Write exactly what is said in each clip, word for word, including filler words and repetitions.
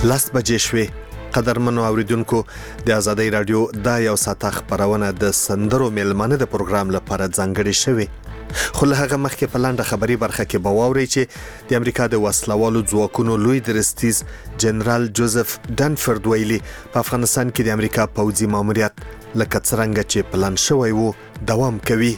لاس بجې شوې. قدرمنو اوریدونکو د آزادۍ رادیو دا یو ساعته خبرونه د سندرو میلمانه د پروګرام لپاره ځانګړې شوې، خو له هغه مخکې په لاندې خبري برخه کې به واورئ چې د امریکا د وسلوالو ځواکونو لوی درستیز جنرال جوزف ډنفورد ویلي په افغانستان کې د امریکا پوځي ماموریت لکه څرنګه چې پلان شوی وو دوام کوي.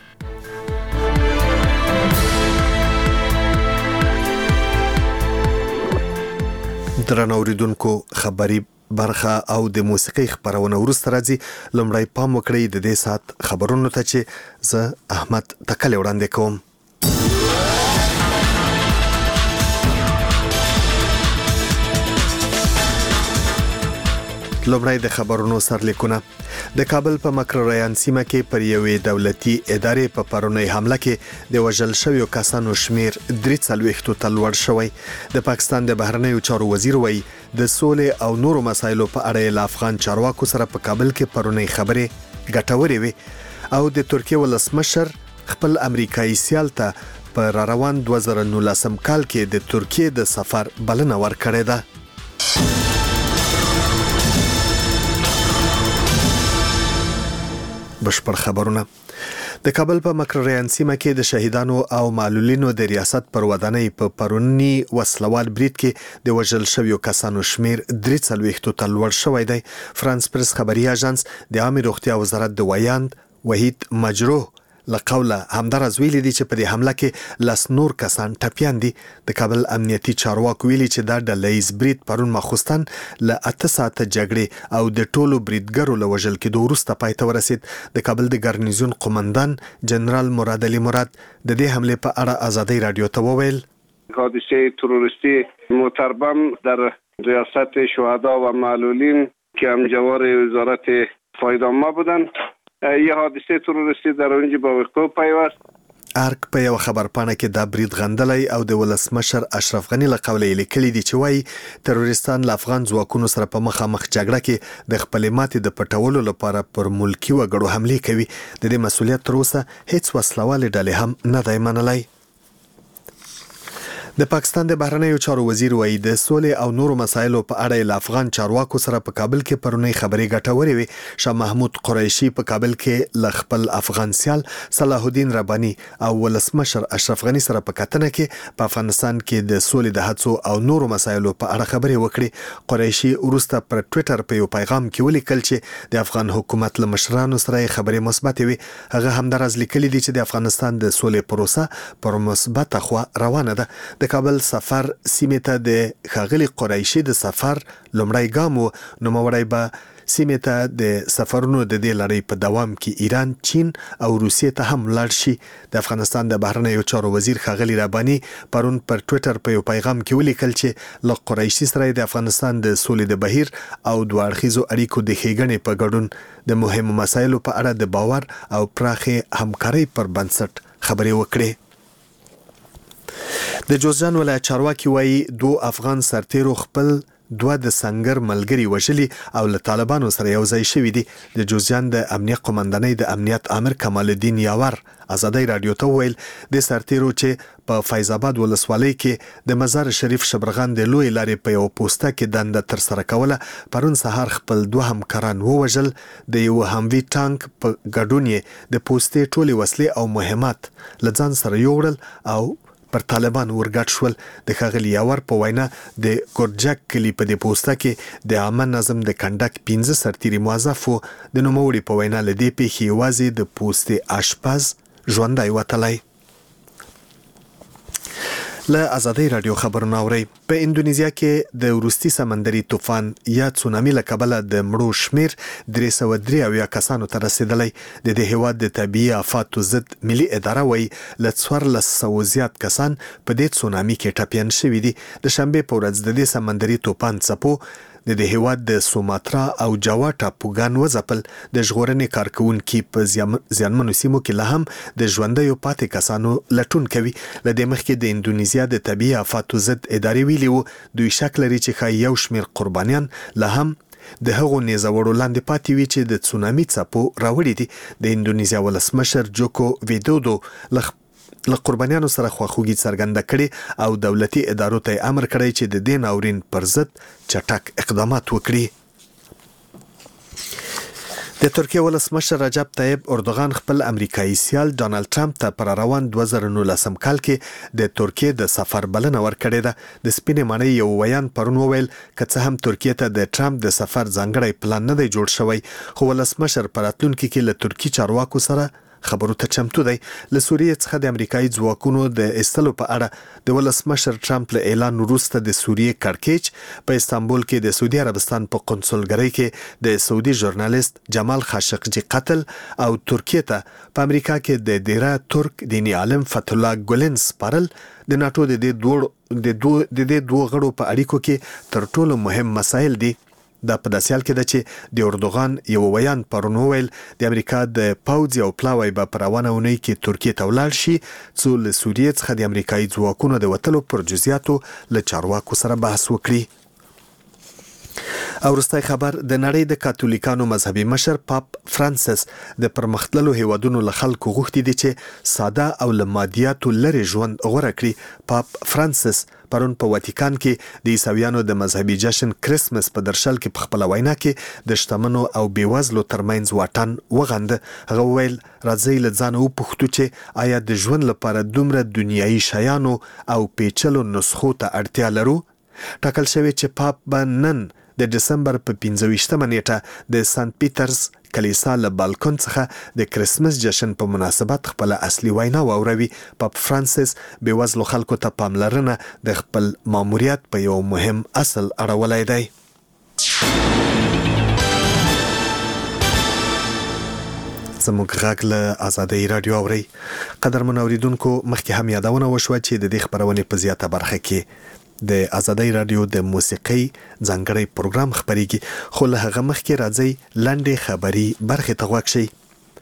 درنو اوریدونکو خبري برخه او د موسیقي خبرونه ورسته راځي. لومړی پام وکړئ د دې سات خبرونو ته چې زه احمد تکل وړاندې کوم. لومړی د خبرونو سرلیکونه. د کابل په مکرریان سیمه کې پر یوې دولتي ادارې په پرونی حمله کې د وژل شویو کسانو شمیر درې څلوېښتو ته لوړ شوی. د پاکستان د بهرنیو چارو وزیر وایي د سولې او نورو مسایلو په اړه له افغان چارواکو سره په کابل کې پرونی خبرې ګټورې وي او د ترکیې ولسمشر خپل امریکایي سیال ته په را روان دوه زره نولسم کال کې د ترکیې د سفر بلنه ورکړې ده. بشپړ خبرونه. د کابل په مکرریان سیمه کې د شهیدانو او معلولینو د ریاست پر ودانۍ په پرونی وسلوال برید کې د وژل شویو کسانو شمیر درې څلوېښتو ته لوړ شوی دی. فرانس پرس خبري اژانس د عامه روغتیا وزارت د ویاند وحید مجروح لقوله همدارز ویلي دي چې په دې حمله کې لس نور کسان ټپیان دي. د کابل امنیتي چارواکو ویلي چې دا ډلهییز برید پرون ماخوستن له اته ساعته جګړې او د ټولو بریدګرو له وژل کېدو وروسته پای ته ورسید. د کابل د ګارنیزون قومندان جنرال مراد علي مراد د دې حمله په اړه آزادۍ رادیو ته وویل حادثه تروریستی متربم در ریاست شهدا و معلولین که همجوار وزارت فایده‌نما بودند. یه حادثه تروریستی در اونجا با وقوع پیوست. ارک په یو خبرپاڼه کې دا برید غندلی او د ولسمشر اشرف غنی له قوله لیکلي دي چې وایي تروریستان له افغان ځواکونو سره په مخامخ جګړه کې د خپلې ماتې د پټولو لپاره پر ملکي وګړو حملې کوي. د دې مسؤلیت تر اوسه هیڅ وسلوالې ډلې هم نه دی منلی. د پاکستان د بهرنیو چارو وزیر وایي د سولې او نورو مسایلو په اړه له افغان چارواکو سره په کابل کې پرونی خبرې ګټورې وي. شاه محمود قریشي په کابل کې له خپل افغان سیال صلاح الدین رباني او ولسمشر اشرف غنی سره په کتنه کې په افغانستان کې د سولې د هڅو او نورو مسایلو په اړه خبرې وکړي. قریشي وروسته پر ټوئیټر په یو پیغام کې ولیکل چې د افغان حکومت له مشرانو سره خبرې مثبت وي. هغه همدارز لیکلي دي چې د افغانستان د سولې پروسه پر مثبت خوا روانه ده. د کابل سفر سیمه ته د خاغلی قریشي د سفر لومړی ګام و. نو موړی به سیمه ته د سفرونو د دې لړۍ په دوام کې ایران، چین او روسیې ته هم لاړ شي. د افغانستان د بهرنیو چارو وزیر خاغلی رباني پرون پر ټوئیټر په یو پیغام کې ولیکل چې له قریشي سره د افغانستان د سولې د بهیر او دوه اړخیزو اړیکو د ښېګڼې په ګډون د مهمو مسایلو په اړه د باور او پراخې همکارۍ پر بنسټ خبرې وکړې. د جوزجان ولایت چارواکي وایي دو افغان سرتیرو خپل دوه د سنگر ملګري وژلي او له طالبانو سره یو ځای شوي دي. د جوزجان د امنیت قومندانۍ د امنیت امر کمال الدین یاور آزادۍ رادیو ته وویل د سرتیرو چې په فیض آباد ولسوالۍ کې د مزار شریف شبرغان د لوی لارې په یو پوسټه کې دنده تر سره کوله پرون سهار خپل دوه همکاران ووژل. د یو هموي ټانک په ګډون یې د پوسټې ټولې وسلې او مهمات له ځان سره یوړل او پر طالبان ورګټ شول. د ښاغلي یاور په وینا د ګورجک کلي په دې پوسټه کې د عامه نظم د کنډک پنځه سرتیري موظف وو. د نوموړي په وینا له دې پیښې یوازې د پوستې اشپز ژوندی وتلی. له آزادۍ رادیو خبرونه اورئ. په اندونیزیا کې د وروستي سمندري طوفان یا تسونامي له کبله د مړو شمیر درې سوه درې اویا کسانو ته رسیدلی. د دې هیواد د طبیعي آفاتو ضد ملي اداره وایي له څوارلس سوو زیات کسان په دې تسونامي کې ټپیان شوي دي. د شنبې په ورځ د دې سمندري طوفان څپو د دې هیواد د سوماترا او جاوا ټاپوګان وځپل. د ژغورنې کارکوونکي په زیانمنو سیمو کې لا هم د ژوندیو پاتې کسانو لټون کوي. له دې مخکې د اندونیزیا د طبیعي آفاتو ضد ادارې ویلي وو دوی شک لري چې ښایي یو شمېر قربانیان لا هم د هغو نیزه‌وړو لاندې پاتې وي چې د تسونامي څپو راوړي دي. د اندونیزیا ولسمشر جوکو ویدودو له قربانیانو سره خواخوږي څرګنده کړي او دولتي ادارو ته امر کړی چې د دې ناورین پر ضد چټک اقدامات وکړي. د ترکیه ولسمشر رجب طیب اردوغان خپل امریکایي سیال ډانلډ ټرمپ ته پر روان دوه زره نولسم کال کې د ترکیه د سفر بلنه ورکړې ده. د سپینې ماڼۍ یو ویان پرون وویل که څه هم ترکیه ته د ټرمپ د سفر ځانګړی پلان نه دی جوړ شوی، خو ولسمشر په راتلونکي کې له ترکي چارواکو سره خبرو ته چمتو دی. له سوریې څخه د امریکایي ځواکونو د ایستلو په اړه د ولسمشر ټرمپ له اعلان وروسته د سوریې کړکېچ په استانبول کې د سعودي عربستان په قونسلګرۍ کې د سعودي ژورنالیست جمال خاشقجي قتل او ترکیه ته په امریکا کې د دیره ترک دیني عالم فتح الله ګولن سپارل د ناتو د دې دوه د دوه د دې دوه غړو په اړیکو کې تر ټولو مهم مسایل دي. دا په داسې حال کې ده چې د اردوغان یو ویان پرون وویل د امریکا د پوځ یو پلاوی به په روانه اونۍ کې ترکیه ته ولاړ شي څو له سوریې څخه د امریکایي ځواکونو د وتلو پر جزئیاتو له چارواکو سره بحث وکړي. او وروستی خبر د نړۍ د کاتولیکانو مذهبي مشر پاپ فرانسیس د پرمختللو هیوادونو له خلکو غوښتي دي چې ساده او له مادیاتو لرې ژوند غوره کړي. پاپ فرانسیس پرون په واتیکان کې د عیسویانو د مذهبي جشن کریسمس په درشل کې په خپله وینا کې د شتمنو او بېوزلو ترمنځ واټن وغنده. هغه وویل راځئ له ځانه وپوښتو چې آیا د ژوند لپاره دومره دنیایي شیانو او پیچلو نسخو ته اړتیا لرو؟ ټاکل شوی چې پاپ به نن د ډسمبر په پنځه ویشتمه نیټه د سنت پیټرز کلیسا له بالکن څخه د کریسمس جشن په مناسبت خپل اصلي وینا واوروي. پاپ فرانسیس بېوزلو خلکو ته پاملرنه د خپل ماموریت په یو مهم اصل اړولی دی. زموږ غږ له آزادۍ راډیو اورئ. قدرمنو اوریدونکو، مخکې هم یادونه وشوه چې د دې خپرونې په زیاته برخه کې د آزادۍ راډیو د موسیقۍ ځانګړی پروګرام خپریږي، خو له هغه مخکې راځي لنډې خبري برخې ته غوږ شئ.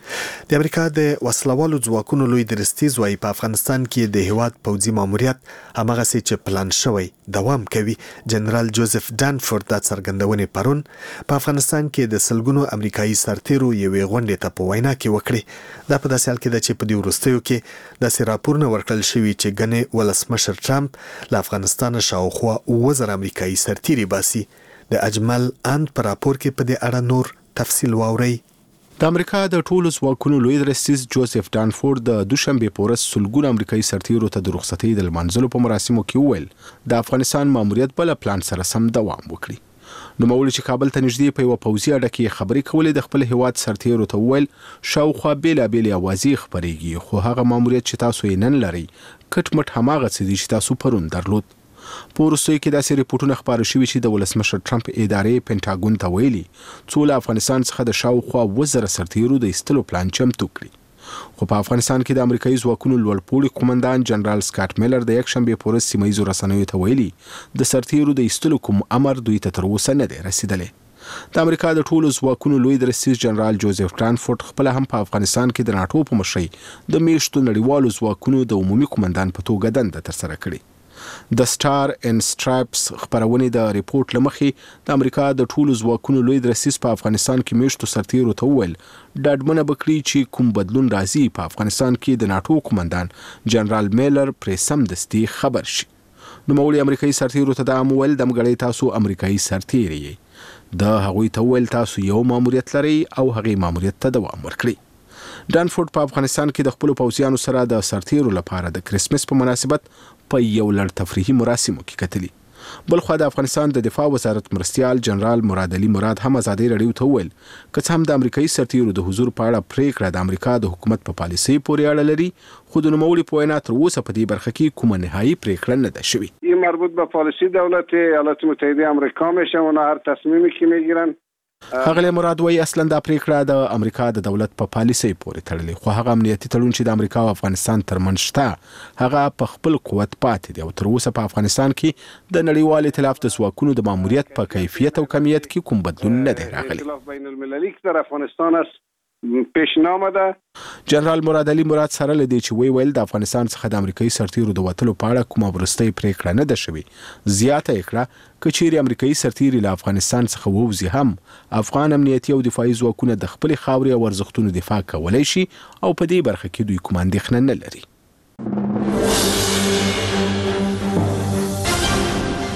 د امریکا د وسلوالو ځواکونو لوی درستیز وايي په افغانستان کې د هیواد پوځي ماموریت همغسې چې پلان شوی دوام کوي. جنرال جوزف ډانفورد دا څرګندونې پرون په افغانستان کې د سلګونو امریکایي سرتیرو یوې غونډې ته په وینا کې وکړې. دا په داسې حال کې ده چې په دې وروستیو کې داسې راپورونه ورکړل شوي چې ګنې ولسمشر ټرمپ له افغانستانه شاوخوا اووه زره امریکایي سرتیري باسي. د اجمل اند په راپور کې په دې اړه نور تفصیل واورئ. د امریکا د ټولو ځواکونو لوی درستیز جوزف ډانفورد د دوشنبې په ورځ سلګونه امریکایي سرتیرو ته د رخصتۍ د لمانځلو په مراسمو کې وویل د افغانستان ماموریت بل پلان سره سم دوام وکړي. نوموړي چې کابل ته نږدې په یوه پوځي اډه کې خبرې کولې د خپل هیواد سرتیرو ته وویل شاوخوا بېلابېلې اوازې خپرېږي، خو هغه ماموریت چې تاسو یې نن لرئ کټ مټ هماغه څه دي چې تاسو پرون درلود. په وروستیو کې داسې ریپورټونه خپاره شوي چې د ولسمشر ټرمپ ادارې پینټاګون ته ویلي څو له افغانستان څخه د شاوخوا اووه زره سرتیرو د ایستلو پلان چمتو کړي. خو په افغانستان کې د امریکایي ځواکونو لوړپوړي قومندان جنرال سکاټ میلر د یکشنبې په ورځ سیمه ییزو رسنیو ته ویلي د سرتیرو د ایستلو کوم امر دوی ته تر اوسه نه دی رسیدلی. د امریکا د ټولو ځواکونو لوی درستیز جنرال جوزف ډانفورد خپله هم په افغانستان کې د ناټو په مشرۍ د میشتو نړیوالو ځواکونو د عمومي قومندان په توګه دنده ترسره کړې. د سټار ان سټرایپس خبرونې د ریپورت لمخې د امریکا د ټولو ځواکونو لوی درستیز په افغانستان کې میشتو سرتیرو ته وویل ډاډمنه به کړي چې کوم بدلون راځي په افغانستان کې د ناټو قومندان جنرال میلر پرې سمدستي خبر شي. نوموړي امریکایي سرتیرو ته دا هم وویل دمګړی تاسو امریکایي سرتیري یې، د هغوی ته وویل تاسو یو ماموریت لرئ او هغې ماموریت ته دوام ورکړئ. ډانفورد په افغانستان کې د خپلو پوځیانو سره د سرتیرو لپاره د کریسمس په مناسبت په یو لړ تفریحي مراسمو کې کتلي. بلخوا د افغانستان د دفاع وزارت مرستیال جنرال مراد علي مراد هم آزادۍ راډیو ته وویل که څه هم د امریکایي سرتیرو د حضور په اړه پریکړه د امریکا د حکومت په پالیسۍ پورې اړه لري، خو د نوموړي په وینا تر اوسه په دې برخه کې کومه نهایي پریکړه نه ده شوې. این مربوط به پالیسی دولت ایالات متحده آمریکا میشه، اونا هر تصمیمی که میگیرن. ښاغلی مراد وایي اصلا دا پریکړه د امریکا د دولت په پالیسۍ پورې تړلې، خو هغه امنیتي تړون چې د امریکا او افغانستان ترمنځ شته هغه په خپل قوت پاتې دی او تر اوسه په افغانستان کې د نړیوال ائتلاف د ځواکونو د ماموریت په کیفیت او کمیت کې کوم بدلون نه دی راغلی. ائتلاف بین المللی که در افغانستان است پیش نامده. جنرال مراد علي مراد سره لدی چې وی ویل د افغانستان څخه د امریکایي سرتیرو د وتلو په اړه کومه وروستۍ پریکړه نه ده شوې. زیاته یې کړه که چیرې امریکایي سرتیري له افغانستان څخه ووځي هم افغان امنیتي او دفاعي ځواکونه د خپلې خاورې او ارزښتونو دفاع کولی شي او په دې برخه کې دوی کومه اندېښنه نه لري.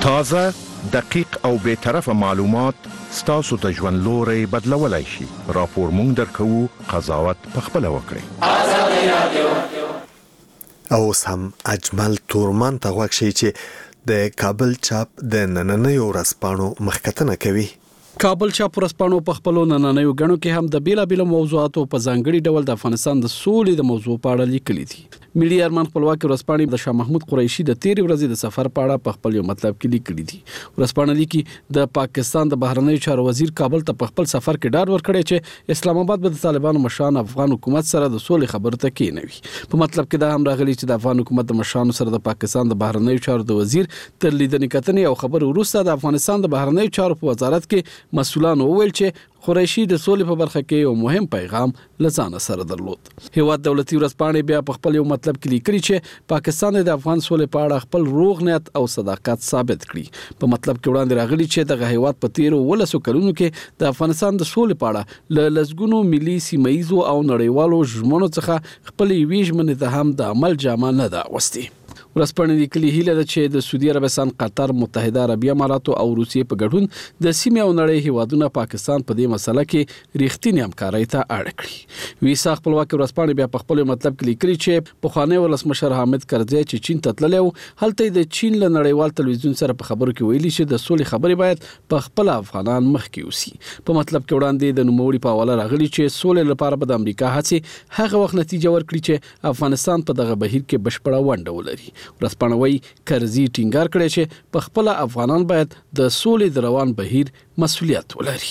تازه، دقیق او بے طرفه معلومات ستاسو د ژوند لوري بدلولای شي. راپور مونږ درکوو، قضاوت پخپله وکړئ. او اوس هم اجمل تورمان ته غوږ شئ چې د کابل چاپ د نننیو ورځپاڼو مخکتنه کوي. کابل چاپ ورځپاڼو په خپلو نننیو غڼو کې هم د بیلابیلو موضوعاتو په ځانګړي ډول د افغانستان د سولې د موضوع په اړه لیکلي دي. ملي ارمان خپلواکي ورځپاڼې د شاه محمود قریشي د تیرې ورځې د سفر په اړه په خپل یو مطلب کې لیکلي دي. ورځپاڼه لیکي د پاکستان د بهرنیو چارو وزیر کابل ته په خپل سفر کې ډاډ ورکړی چې اسلام آباد به د طالبانو مشران افغان حکومت سره د سولې خبرو ته کېنوي. په مطلب کې دا هم راغلي چې د افغان حکومت د مشرانو سره د پاکستان د بهرنیو چارو د وزیر تر لیدنې کتنې او خبرو وروسته د افغانستان د بهرنیو چارو په وزارت کې مسؤلان وویل چې قریشي د سولې په برخه کې یو مهم پیغام لزانه سره درلود. هیواد دولتي ورځپاڼې بیا په خپل یو مطلب کې لیکلي چې پاکستان د افغان سولې په اړه خپل روغ نیت او صداقت ثابت کړي. په مطلب کې وړاندې راغلي چې دغه هیواد په تیرو ولسو کلونو کې د افغانستان د سولې په اړه له لسګونو ملي سیمایزو او نړیوالو ژمنو څخه خپل یوې ژمنې ته هم د عمل جامه نه ده اغوستې. ورځپاڼې لیکلي هیله ده چې د سعودي عربستان، قطر، متحده عربي اماراتو او روسیې په ګډون د سیمې او نړۍ هیوادونه پاکستان په دې مسله کې ریښتینې همکارۍ ته اړ کړي. ویسا خپلواکي ورځپاڼې بیا په خپل مطلب کې لیکلي چې پخوانی ولسمشر حامد کرزی چې چین ته تللی و، هلته د چین له نړیوال تلویزیون سره په خبرو کې ویلي چې د سولې خبرې باید په خپل افغانان مخکې وسی. په مطلب کې وړاندې د نوموړي په حواله راغلي چې سولې لپاره به د امریکا هڅې هغه وخت نتیجه ورکړي چې افغانستان په دغه بهیر کې بشپړه ونډه ولري. ورځپاڼه وايي کرزي ټینګار کړی چې په خپل افغانان باید د سولې د روان بهیر مسؤلیت ولري.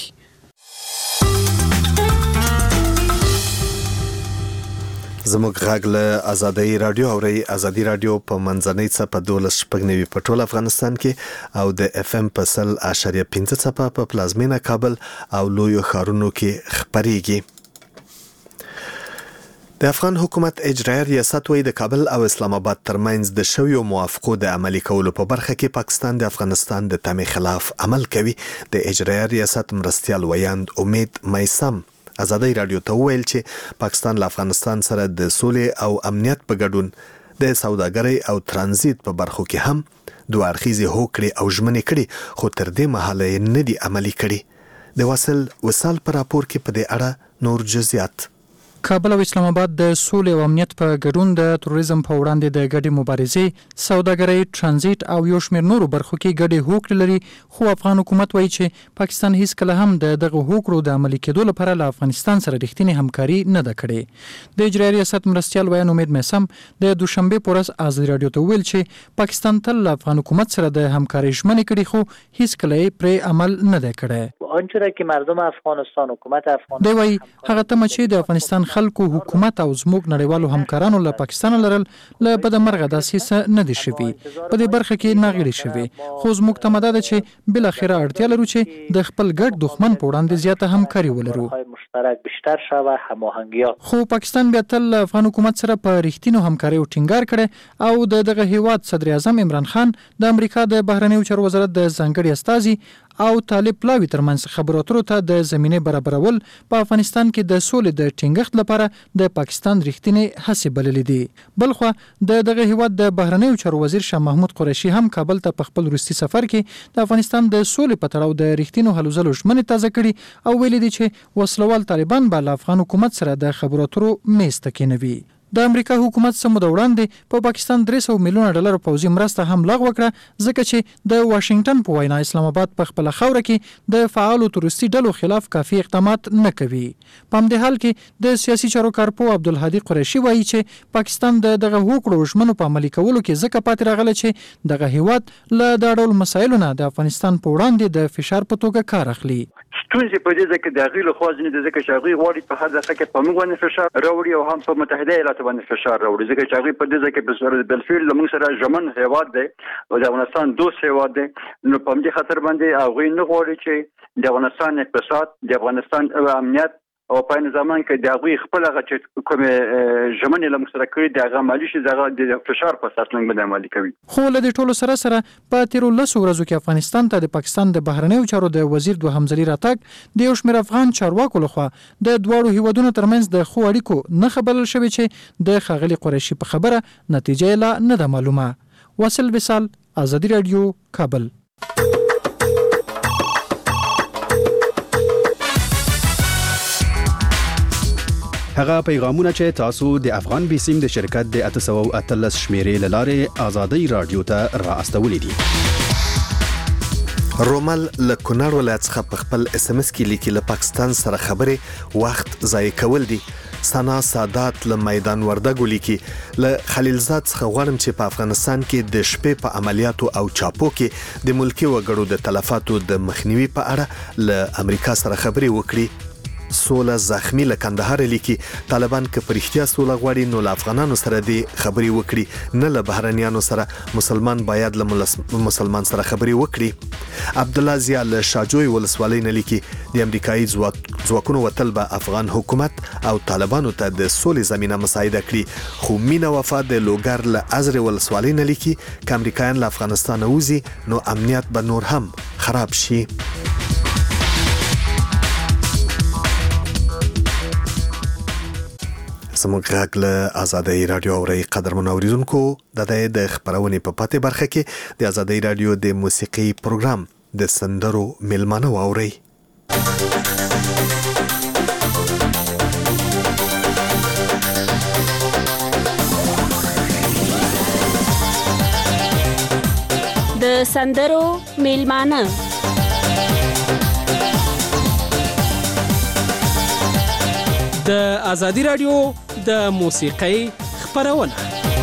زموږ غږ له آزادۍ رادیو اوري. آزادۍ رادیو په منځنۍ څپه دولس شپږ نوي په ټول افغانستان کې او د اف ام په سل اشاریه پنځه څپه په پلازمینه کابل او لویو ښارونو کې خپريږي. د افغان حکومت اجرایي ریاست وايي د کابل او اسلام آباد ترمنځ د شویو موافقو د عملي کولو په برخه کې پاکستان د افغانستان د تمې خلاف عمل کوي. د اجرایي ریاست مرستیال ویاند امید میسم آزادۍ رادیو ته وویل چې پاکستان له افغانستان سره د سولې او امنیت په ګډون د سوداګرۍ او ترانزیت په برخو کې هم دوه اړخیزې هوکړې او ژمنې کړي، خو تر دې مهاله یې نه دي عملي کړي. د واصل وصال په راپور کې په دې اړه نور جزئیات. کابل او اسلام آباد د سولې او امنیت په ګډون د تروریزم په وړاندې د ګډې مبارزې، سوداګرۍ، ترانزیت او یو شمېر نورو برخو کې ګډې هوکړې لري. خو افغان حکومت وایي چې پاکستان هیڅ کله هم د دغه هوکړو د عملي کېدو لپاره له افغانستان سره رښتینې همکاري نه ده کړې. د اجرایي ریاست مرستیال ویاند امید میسم د دوشنبه په ورځ آزادۍ رادیو ته ویل چې پاکستان تل له افغان حکومت سره د همکارۍ ژمنې کړې، خو هیڅ کله یې پرې عمل نه ده کړی. آنچه را که مردم افغانستان، حکومت افغانستان دی وایي هغه تمه چې د افغانستان خلکو، حکومت او زموږ نړیوالو همکارانو له پاکستان لرل له بده مرغه داسې څه نه دي شوي. په دې برخه کې ناغېړي شوي، خو زموږ تمه دا ده چې بالاخره اړتیا لرو چې د خپل ګډ دښمن په وړاندې زیاته همکاري ولرو. مشترک بیشتر شوه هماهنګي. خو پاکستان بیا تل له افغان حکومت سره په رښتینو همکارۍ ټینګار کړي او د دغه هیواد صدر اعظم عمران خان د امریکا د بهرنیو چارو وزارت د ځانګړي استازي او طالب پلاوي ترمنځ خبرو اترو ته د زمینې برابرول په افغانستان کې د سولې د ټینګښت لپاره د پاکستان رښتینې هڅې بللې دي. بلخوا د دغه هیواد د بهرنیو چارو وزیر شاه محمود قریشي هم کابل ته په خپل وروستي سفر کې د افغانستان د سولې په تړاو د رښتینو هلو ځلو ژمنې تازه کړي او ویلي دي چې وسلوال طالبان به له افغان حکومت سره د خبرو اترو میز ته کېنوي. د امریکا حکومت څه موده وړاندې په پاکستان درې سوه میلیونه ډالر پوځي مرسته هم لغوه کړه، ځکه چې د واشنگټن په وینا اسلام آباد په خپله خاوره کې د فعالو تروریستي ډلو خلاف کافي اقدامات نه کوي. په همدې حال کې د سیاسي چارو کارپو عبدالهادي قریشي وایي چې پاکستان د دغه هوکړو ژمنو په عملي کولو کې ځکه پاتې راغلی چې دغه هیواد له دا ډول مسایلو نه د افغانستان په وړاندې د فشار په توګه کار اخلي. ستونزې په دې ځای کې د هغوی له خوا ځینې د ځکه چې هغوی غواړي په هر ځای کې په موږ باندې فشار راوړي او هم په متحده ایالاتو باندې فشار راوړي، ځکه چې هغوی په دې ځای کې بالفعل له موږ سره ژمن هیواد دی او د افغانستان دوست هیواد دی. نو په همدې خاطر باندې هغوی نه غواړي چې د افغانستان اقتصاد، د افغانستان امنیت او په این زمان کې د هغوی خپل هغه چې کومې ژمنې له موږ سره کړي د هغه عملي شي، د هغه د فشار په اساس موږ باندې عملي کوي. خو له دې ټولو سره سره په تېرو لسو ورځو کې افغانستان ته د پاکستان د بهرنیو چارو د وزیر دوهم ځلي راتګ د یو شمېر افغان چارواکو لخوا د دواړو هیوادونو ترمنځ د ښو اړیکو نه خبرل شوې چې د ښاغلي قریشي په خبره نتیجه یې لا نه ده معلومه. واصل وصال، آزادي رادیو، کابل. هغه پیغامونه چې تاسو د افغان بیسیم د شرکت د اته سوه او اتلس شمیرې لاره آزادۍ رادیو ته را استولې دي. رومل له کونړ ولایت څخه په خپل اس ام اس کې لیکي له پاکستان سره خبرې وخت ضایع کول دي. سنا سادات له میدان وردګو لیکي له خلیلزاد څخه غواړم چې په افغانستان کې د شپې په عملیاتو او چاپو کې د ملکی وګړو د تلفاتو د مخنیوي په اړه له امریکا سره خبرې وکړي. سوله زخمی له کندهار لیکي طالبان که پرختیا سوله غواړي نو له افغانانو سره دی خبرې وکړي نه له بهرنیانو سره. مسلمان باید له مسلمان سره خبرې وکړي. عبد الله زیا له شاجوی ولسوالۍ نه لیکي د امریکایي ځواکونو وتل به افغان حکومت او طالبانو ته د سولې زمينه مساعده کړي. خو مینا وفا د لوګر له ازر ولسوالۍ نه لیکي که امریکایان له افغانستان وځي نو امنیت به نور هم خراب شي. زموږ غږ له آزادۍ رادیو اوري قدرمن اوریدونکو د د خبرونې په پاتې برخه کې د آزادۍ رادیو د موسیقي پروګرام د سندرو ملمانه اوري. د سندرو ملمانه د آزادۍ رادیو د موسیقۍ خبرونه.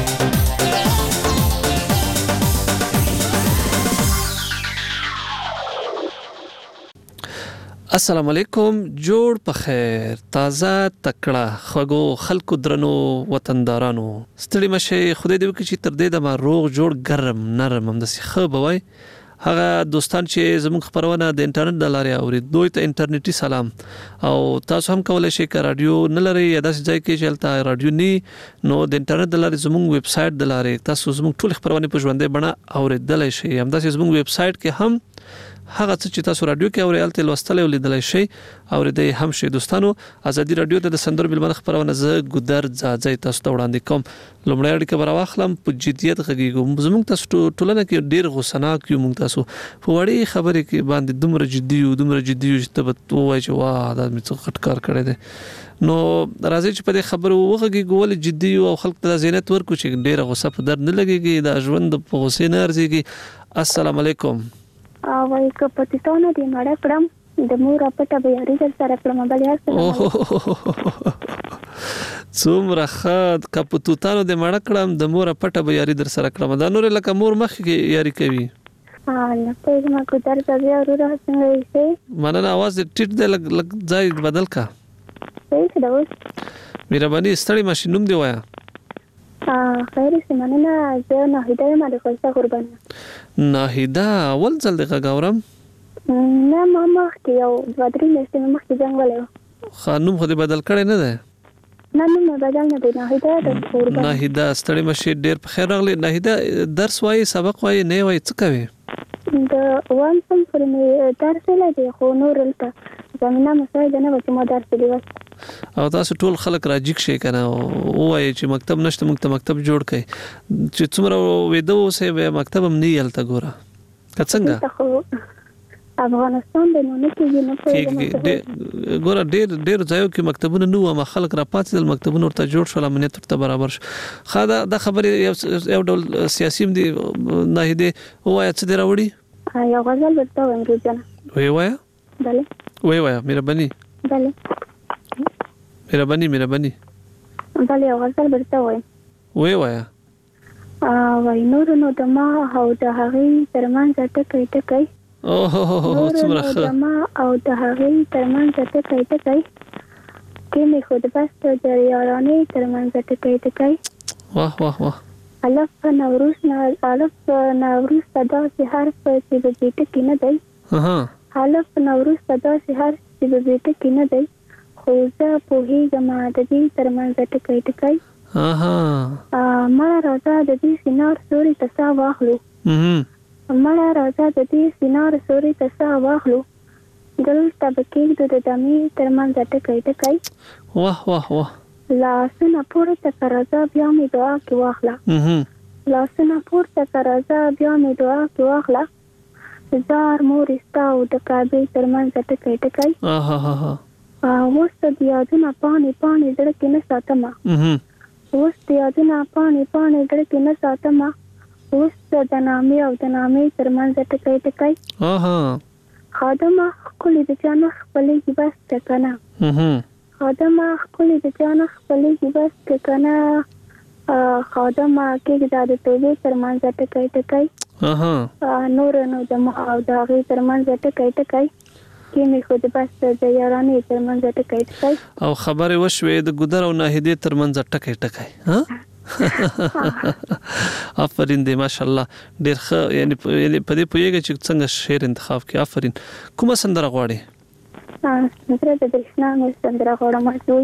السلام علیکم. جوړ په خیر، تازه تکړه خوږو خلکو درنو وطندارانو ستړي مشه. خدای دې وکړي چې تر دې د ما روغ جوړ ګرم نرم هم د ښه بوي. هغه دوستان چې زموږ خبرونه د انټرنیټ د لارې اوري دوی ته انټرنیټي سلام. او تاسو هم کولای شئ چې رادیو نه لري یا داسې ځای کې چې هلته رادیو ني نو د انټرنیټ د لارې زموږ ویب سټ د لارې تاسو زموږ ټول خبرونه په ژوندۍ بڼه اوریدلای شئ. هم داسې زموږ ویب سټ کې هم هغه څه چې تاسو رادیو کې اورئ الته لوستل او لیدلای شئ اوریدای هم شئ. دوستانو آزادۍ رادیو ته د سندرو بلمن خبرونه زه ګودر ځاځي تاسو ته وړاندې کوم. لومړی اړیکه براواخلم په جديت غږیږم. زموږ تاسو ټولنه کې ډیر غوسناک یو. موږ تاسو په وړي خبرې کې باندې دومره جدي یو دومره جدي یو چې ته وایي چې واه دا مې څه خټکار کړی دی. نو راځي چې په دې خبرو وغږیږو ولې جدي او خلک ته زینت ورکو چې ډیره غوسه په در نه لګيږي دا ژوند په غوسې نه ارزيږي. السلام علیکم. وای که پتیتونه دې مړ کړم د مور پټه به یاري در سره کړم بل یار څومره خد کپتوتانو د مړ کړم د مور پټه به یاري در سره کړم. دا نور لکه مور مخ کې یاري کوي. ها نه په ما کو در ځای ورو څنګه یې مننه. आवाज ټیټ دی لګ ځای بدل کا. صحیح ده اوس. مهرباني ستړي ماشي نوم دی وایا. ها خیر سي مننه. زه نه هدايه ما د خوښه قربان. ناهیدا اول ځل دغه غورم نه ما مخ کې یو دوه درې میاشتې مخ کې جنگ ولې خانوم خو دې بدل کړي نه ده. نه نه بدل نه دی. ناهیدا د قربان. ناهیدا ستړي مشه ډیر په خیر راغلی. ناهیدا درس وایي سبق وایي نه وایي څه کوي؟ د وان سم پر مې درس لري خو نور البته زمينه مساعده نه وته ما درس دی وس. او تاسو ټول خلک راجیک شي کنه وایي چې مکتب نشته موږ مکتب جوړ کړي چې څومره وېدو سه به مکتب هم نه یلته ګوره کڅنګه افغانستان د نونو کې نه پوهیږم ګوره ډېر ډېر ځایو کې مکتبونه نو ما خلک را پاتې مکتبونه ورته جوړ شول امنیت ورته برابر شو. خاله د خبرې یو ډول سیاسي دي نه دي وایي چې دراوړي یو غزل ورته وایم روزانه وی وایي بله وی وایي مهرباني بله مهرباني مهرباني بله یو غزل ورته وایم وی وایي ا وای نور نو د ما او د هغې ترمنځ ټکي ټکي اوه څومره ښه د ما او د هغې ترمنځ ټکي ټکي کې مې خود بس د یارانې ترمنځ ټکي ټکي واه واه واه الف نوروز نه الف نوروز صدا سي حرف چې د دې ټکی نه دی. ها الف نوروز صدا سي حرف چې د دې ټکی نه دی خو زه پوهیږم د دې ترمنځ ټکی ټکی. اها مړه راځه د دې سينار سوري ته سا واخلو. مړه راځه د دې سينار سوري ته سا واخلو دلته بکې د دمې ترمنځ ټکی ټکی. واه واه واه لاسونه پورته کړه راځه بیا مې دعا کې واخله. لاسونه پورته کړه راځه بیا مې دعا کې واخله زار مور ستا او د کعبې ترمنځ ټکی ټکی. اها ها اوس د یادونه پاڼې پاڼې زړه کې نه ساتمه اوس د یادونه پاڼې پاڼې زړه کې نه ساتمه اوس د نامې او د نامې ترمنځ ټکی ټکی خادمه ښکلې د جانه خپلېږي بس ټکنه خادمه ښکلې د جانه خپلېږي بس ټکنه خادمه کېږده د توبې ترمنځ ټکی ټکی نور نو د ما او د هغې ترمنځ ټکی ټکی کې مې خو د بس د یارانې ترمنځ ټکی ټکی او خبرې وشوې د ګودر او ناهیدې ترمنځ ټکی ټکی ها آفرین دی ماشاءالله ډېر ښه یعنی په دې پوهېږئ چې څنګه شعر انتخاب کې آفرین کومه سندره غواړې سندره د برېښنا مې سندره غواړم دوی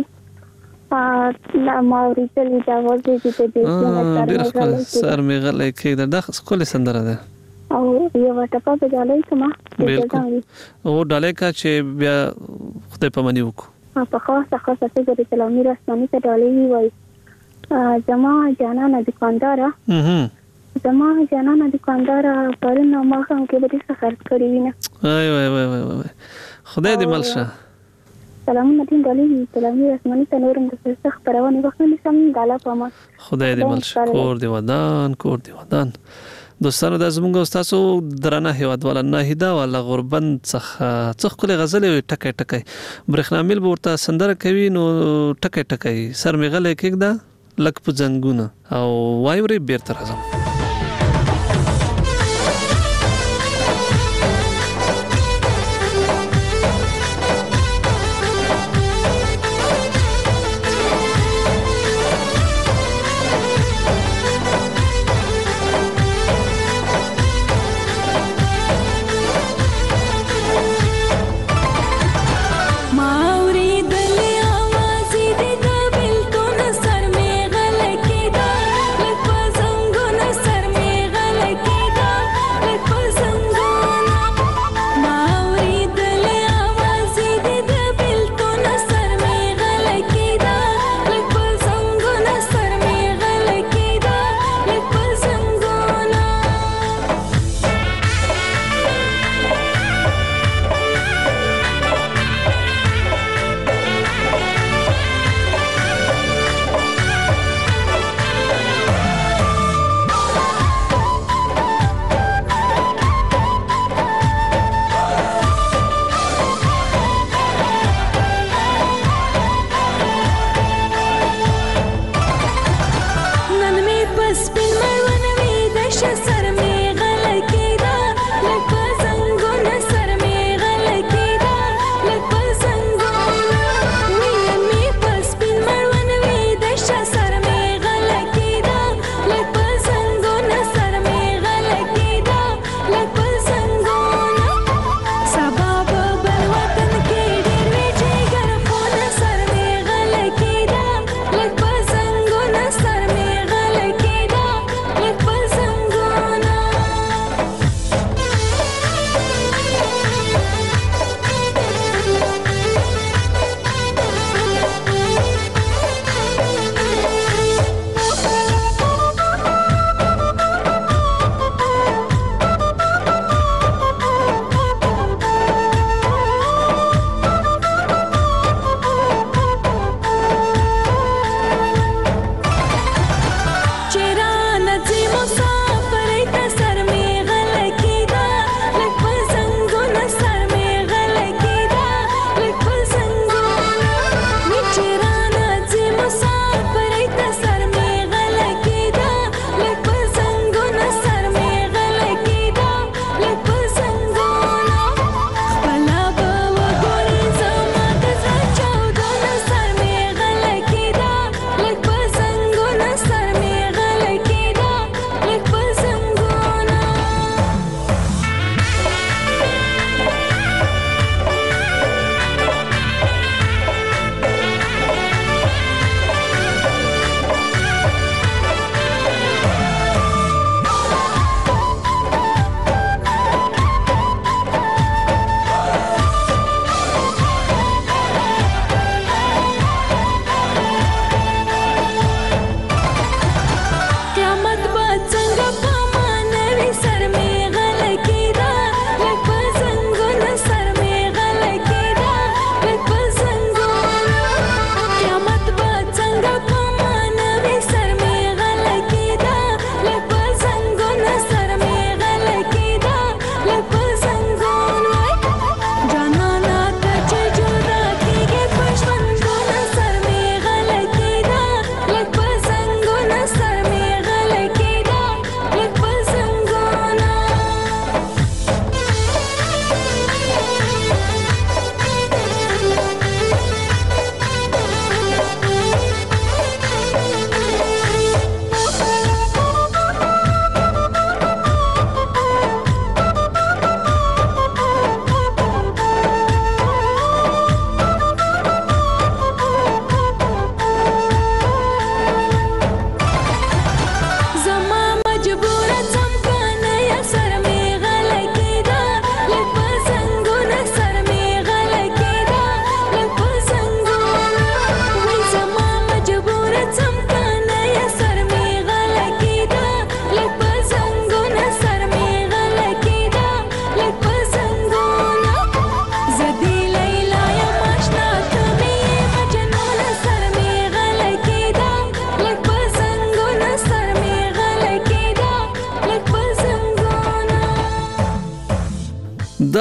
ما اورېدلې د اواز دې د دې سر مې غلی کېږده دا ښکلې سندره ده او یو ټپه به ډالۍ کړم بالکل او ډالۍ کا چې بیا خدای پاماني وکړو په خاصه خاصه فکر اسلامي رسماني ته ډالۍ وایي زما جانانه دکانداره زما جانانه دکانداره پرون ما هم کې به دې خرڅ کړی وینه وای وای وای وای خدای دې ملشه سلامونه دین ډالۍ اسلامي رسماني ته نورم د څه خبرونه وخت نه سم دالا پما خدای دې ملشه کور دی ودان کور دی ودان دوستانو د زمونږ استادو درنه هیوادواله ناهیده والا غربند څخه څخه کله غزل ټکای ټکای برېښنا مل ورته سندره کوي نو ټکای ټکای سر می غلې کېږده لک په زنګونه او وایوري بیرته راځم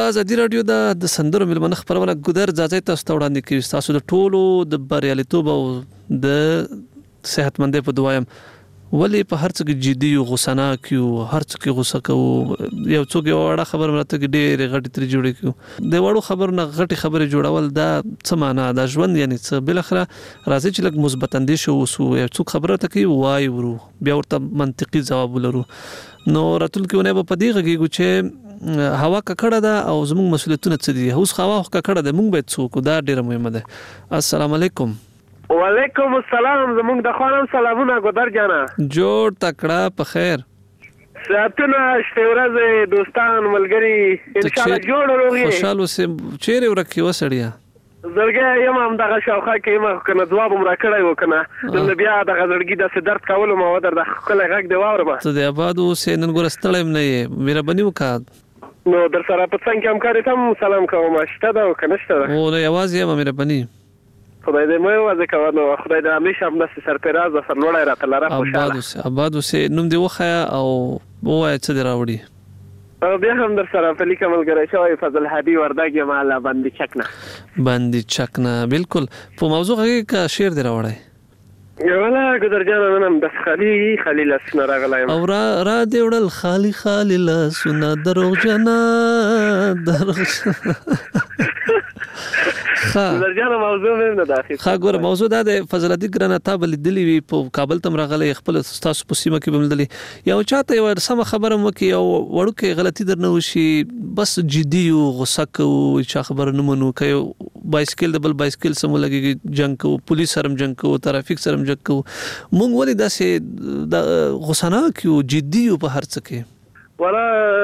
دا ازادي رادیو د سندرو ملمنه خبرونه ګودر ځای تاسو ته وړاندې کوي تاسو د ټولو د بریالیتوب او د صحتمندۍ په دوایم ولی په هر څه کې جدي او غوسه کیو هر څه کې غوسه کوو یو څوک یو وړه خبر مرته کې ډېر غټي تر جوړې کیو د وړو خبر نه غټي خبره جوړول دا څه معنا دا ژوند یعنی څه بل اخره راځي چې لږ مثبت اندیشه وسو یو څوک خبره ته کوي وای ورو بیا ورته منطقي جواب ولرو نو راتل کې ونه په دې غږیږي چې هوا ککړه ده او زموږ مسؤلیتونه څه دي اوس هوا ککړه ده موږ باید څوک دا ډیره مهمه ده السلام علیکم وعلیکم السلام زموږ د خوانم سلامونه ګودر جانا جوړ تکړه په خیر ساتونه شته ورځ دوستان ملګری ان شاء الله جوړ وروږي خوشاله سم چیرې ورکی وسړیا زړګي یم هم دغه شاوخه کې ما کنه جواب مر کړی وکنه نو بیا دغه زړګي د درد کول مو ودر د خپل غږ دی واورم ته د آباد اوسې نن ګور ستړم نه یې مهرباني وکړه نو در سره په څنګه هم کاری ته سلام کوم شته دا کنه شته او نو یوازې یم مهرباني خدای دې مې وځه کوي نو خدای دې همیشه هم نس سرپراز او سرلوړی راته لاره خوشاله آباد اوسې آباد اوسې نوم دی وخیا او وای څه دی راوړي بیا هم در سره په لیکه ملګری شوی فضل هادي وردګ یم الله باندې چکنه باندې چکنه بالکل په موضوع کې کا شعر دی راوړی یولا ګدر جان نن د خالي خلیل اسنه راغلایم او را را دی وړل خالي خلیل سنا دروغ جنا دروغ خا درجانه موضوع مې نه داخل خا ګور موضوع دا د فضلاتي ګرانه تابل دلی وی په کابل تم راغلی خپل تاسو په سیمه کې بمدلی یو چاته یو سم خبره مو کې یو وړوکې غلطي درنه وشي بس جدي او غوسه کو چې خبر نه منو کوي بایسکل د بل بایسکل سم لګي جنگ کو پولیس سره جنگ کو ترافیک سره جنگ کو مونږ ولې داسې د غوسه نه کیو جدي په هر څه کې ولا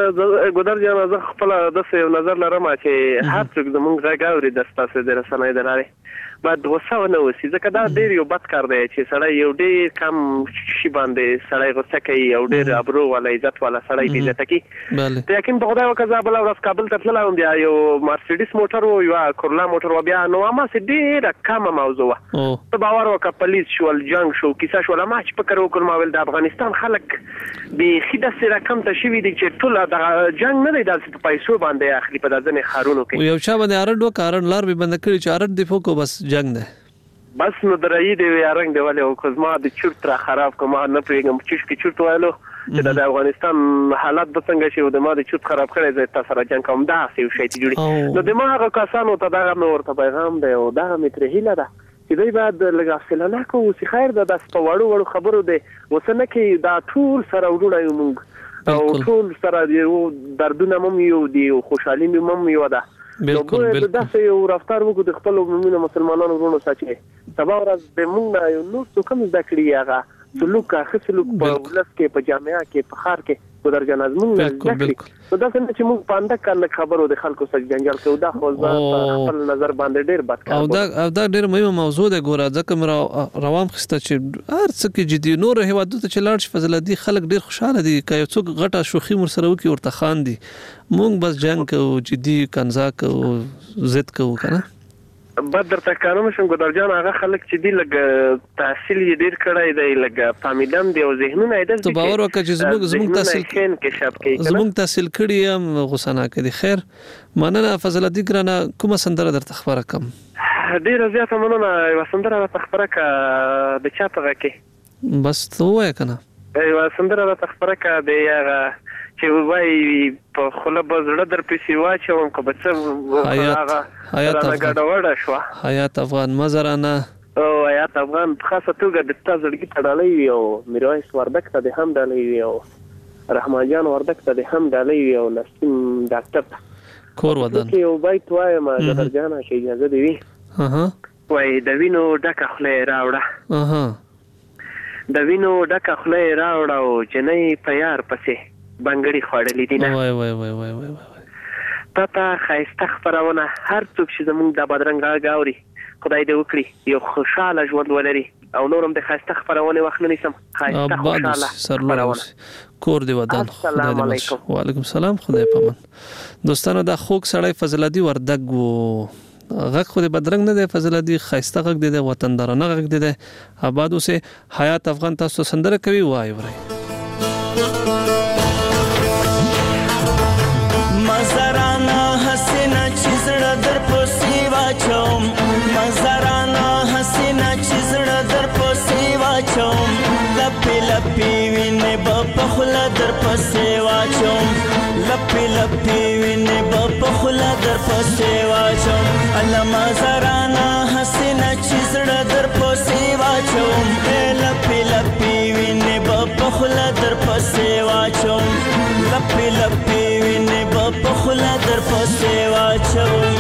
ګودر جان زه خپل د څه نظر لرم چې هر څوک زمونږ غږ اوري د ستاسو د رسنۍ دراره بعد غوسه ونه وسی ځکه دا ډیر یو بد کار دی چې سړی یو ډیر کم شي باندې سړی غوسه کوي او ډیر ابرو ولا عزت ولا سړی بي عزت کوي بله ته یقین په خدای وکړه بل ورځ کابل ته تلم بیا یو مرسيډیس موټر او یو کورلا موټر و بیا نو ما سي ډیر کم موضوع ته باور وکړه پولیس شول جنگ شو کیسه شو ما چې فکر وکړم ول د افغانستان خلک به خیده سره کم ته شوی دي چې ټول د جنگ نه دی د پیسو باندې اخلي په ځنه خارونو کې یو چا باندې ارډ وکړ لار به بند کړی چې ارډ دی فوکو بس جنگ ده بس نو درای دی یارنګ دی ولې او کوزما د چورت را خراب کوم نه پریږم چې کی چورت وایلو چې د افغانستان حالات به څنګه شي د ما د چورت خراب کړي زه تاسو را جنګ کوم دا سی شي جوړي نو د ما هغه کسانو ته دا نو ورته پیغام دی او دا مې تر هیله ده چې دوی بعد لږه فلانه کوو چې خیر ده د سپوړو وړو خبرو دی وسنه کې دا ټول سره وډونه یو مونږ او ټول سره دی دردونه مم یو دی خوشحالي مم یو ده بالکل بالکل دا څه یو رفتار وکړو د خپل مومنو مسلمانانو ورونو ساتي سبا ورځ د مونږ یو نور څه کوم ذکر یاغه سلوک اخ سلوک په ولس کې په جامعه کې په خار کې ګذر جناز مونږ ذکر نو دا څنګه چې مونږ پانده کله خبرو د خلکو سره جنجال کوو دا خو خپل نظر باندې ډیر بد کار او دا او دا ډیر مهمه موضوع ده ګوره ځکه مې روان خسته چې هر څه کې جدي نور هوادو ته چلاړ شي فضل دي خلک ډیر خوشاله دي که یو څوک غټه شوخي مر سره وکي ورته خان دي مونږ بس جنگ کوو جدي کنزا کوو ضد کوو کنه بدر ته کارم شم ګدر جان هغه خلک چې دی لګ تحصیل یې ډیر کړای دی لګ فامیلم دی او ذهنونه یې ته باور وکړه چې زموږ زموږ تحصیل کې شپ کې زموږ تحصیل کړی هم غوسه کړي خیر مننه فضل دي ګرانه کومه سندره درته خبره کم ډیر زیاته مننه یو سندره درته خبره کا د چا په کې بس ته وای کنه یو سندره درته خبره کا دی هغه چې وای په خله بزړه در پېسې واچوم که به څه هغه رانه ګډوډه شوه حیات افغان مزرانه او حیات افغان په خاصه توګه د تا زړګي ته ډالۍ وي او میرویس وردګ ته د هم ډالۍ وي او رحمان جان وردګ ته د هم ډالۍ وي او نسیم ډاکټر ته کور ودان کې یو بیت وایم ګدر جانه چې اجازه دې وي وای د وینو ډکه خوله یې راوړه د وینو ډکه خوله یې راوړه او جنۍ په یار پسې بنګړي خوړلې دي نه وای وای وای وای وای تاته خایسته خبرونه هر څوک چې زموږ د بدرنګ غاوري خدای دې وکړي یو خوشاله ژوند ولري او نورم د خایسته خبرونه وخت نه نسم خایسته خوشاله سرلوړ کور دی ودان السلام علیکم وعلیکم السلام خدای پامن دوستانو دا خوک سړی فضلادي وردګ وو غږ خو د بدرنګ نه دی فضلادي خایسته غږ دی د وطندارانه غږ دی آباد اوسه حیات افغان تاسو سندره کوي وای وري مزرانه لپی وینې به په خوله در پسې واچوم لپی لپی وینې به په خوله در پسې واچوم علما زرانا حسینه چې زړه در پسې واچوم لپی لپی وینې به په خوله در پسې واچوم لپی لپی وینې به په خوله در پسې واچوم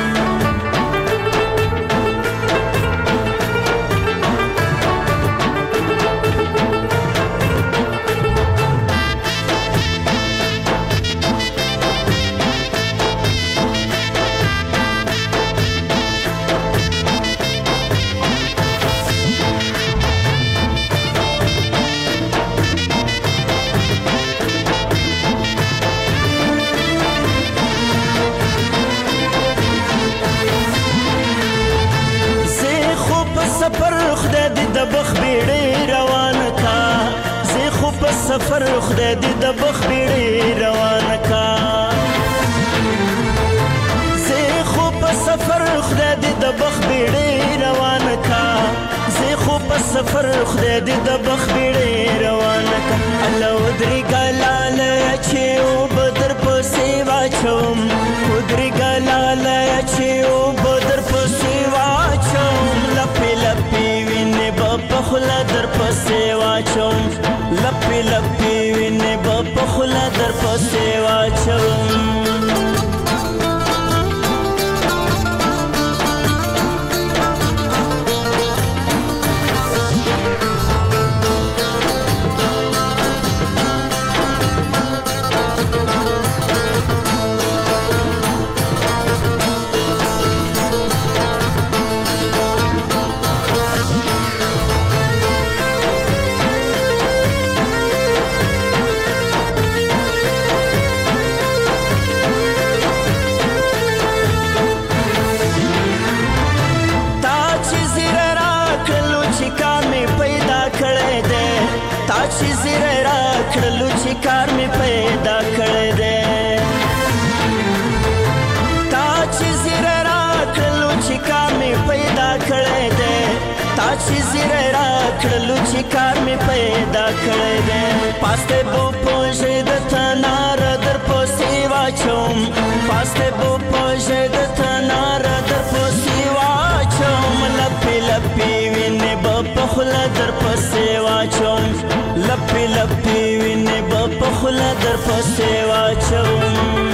سفر خدای دې د بخ بیړې روان کا زه خو په سفر خدای دې د بخ بیړې روان کا زه خو په سفر خدای دې د بخ بیړې روان کا الله ودري ګلاله چې او بدر په سیوا چوم ودري ګلاله چې او بدر په سیوا چوم لپی لپی وینې په خلا در په سیوا چوم لپی لپی وینې به په خوله در پسې واچوم کار می پیدا کړی دی تا چې زیره راکړلو چې کار می پیدا کړی دی تا چې زیره راکړلو چې کار می پیدا کړی دی پاسته بو پوجې د تنار در پسې واچوم پاسته بو پوجې د تنار در پسې واچوم لپی لپی وینې به په خوله در پسې واچوم لپی لپی وینې به په خوله در پسې واچوم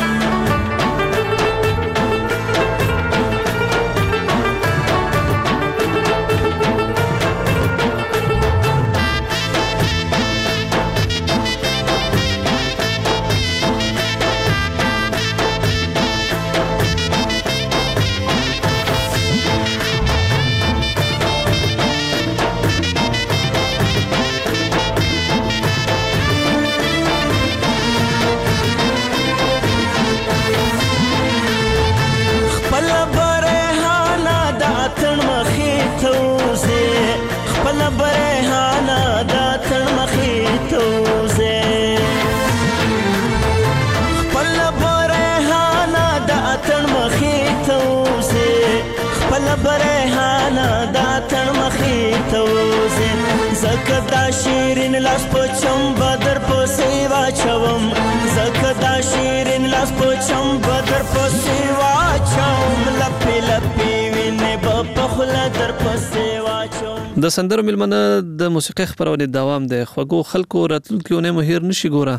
زکه دا شیرین لاس په چم بدر په سیوا چوم زکه دا شیرین لاس په چم بدر په سیوا چوم لپی لپی وینې په خوله در په سیوا چوم د سندرو ملمنه د موسیقي خبرونه دوام دی خوګو خلکو راتلونکي ونه مهیر نشي ګوره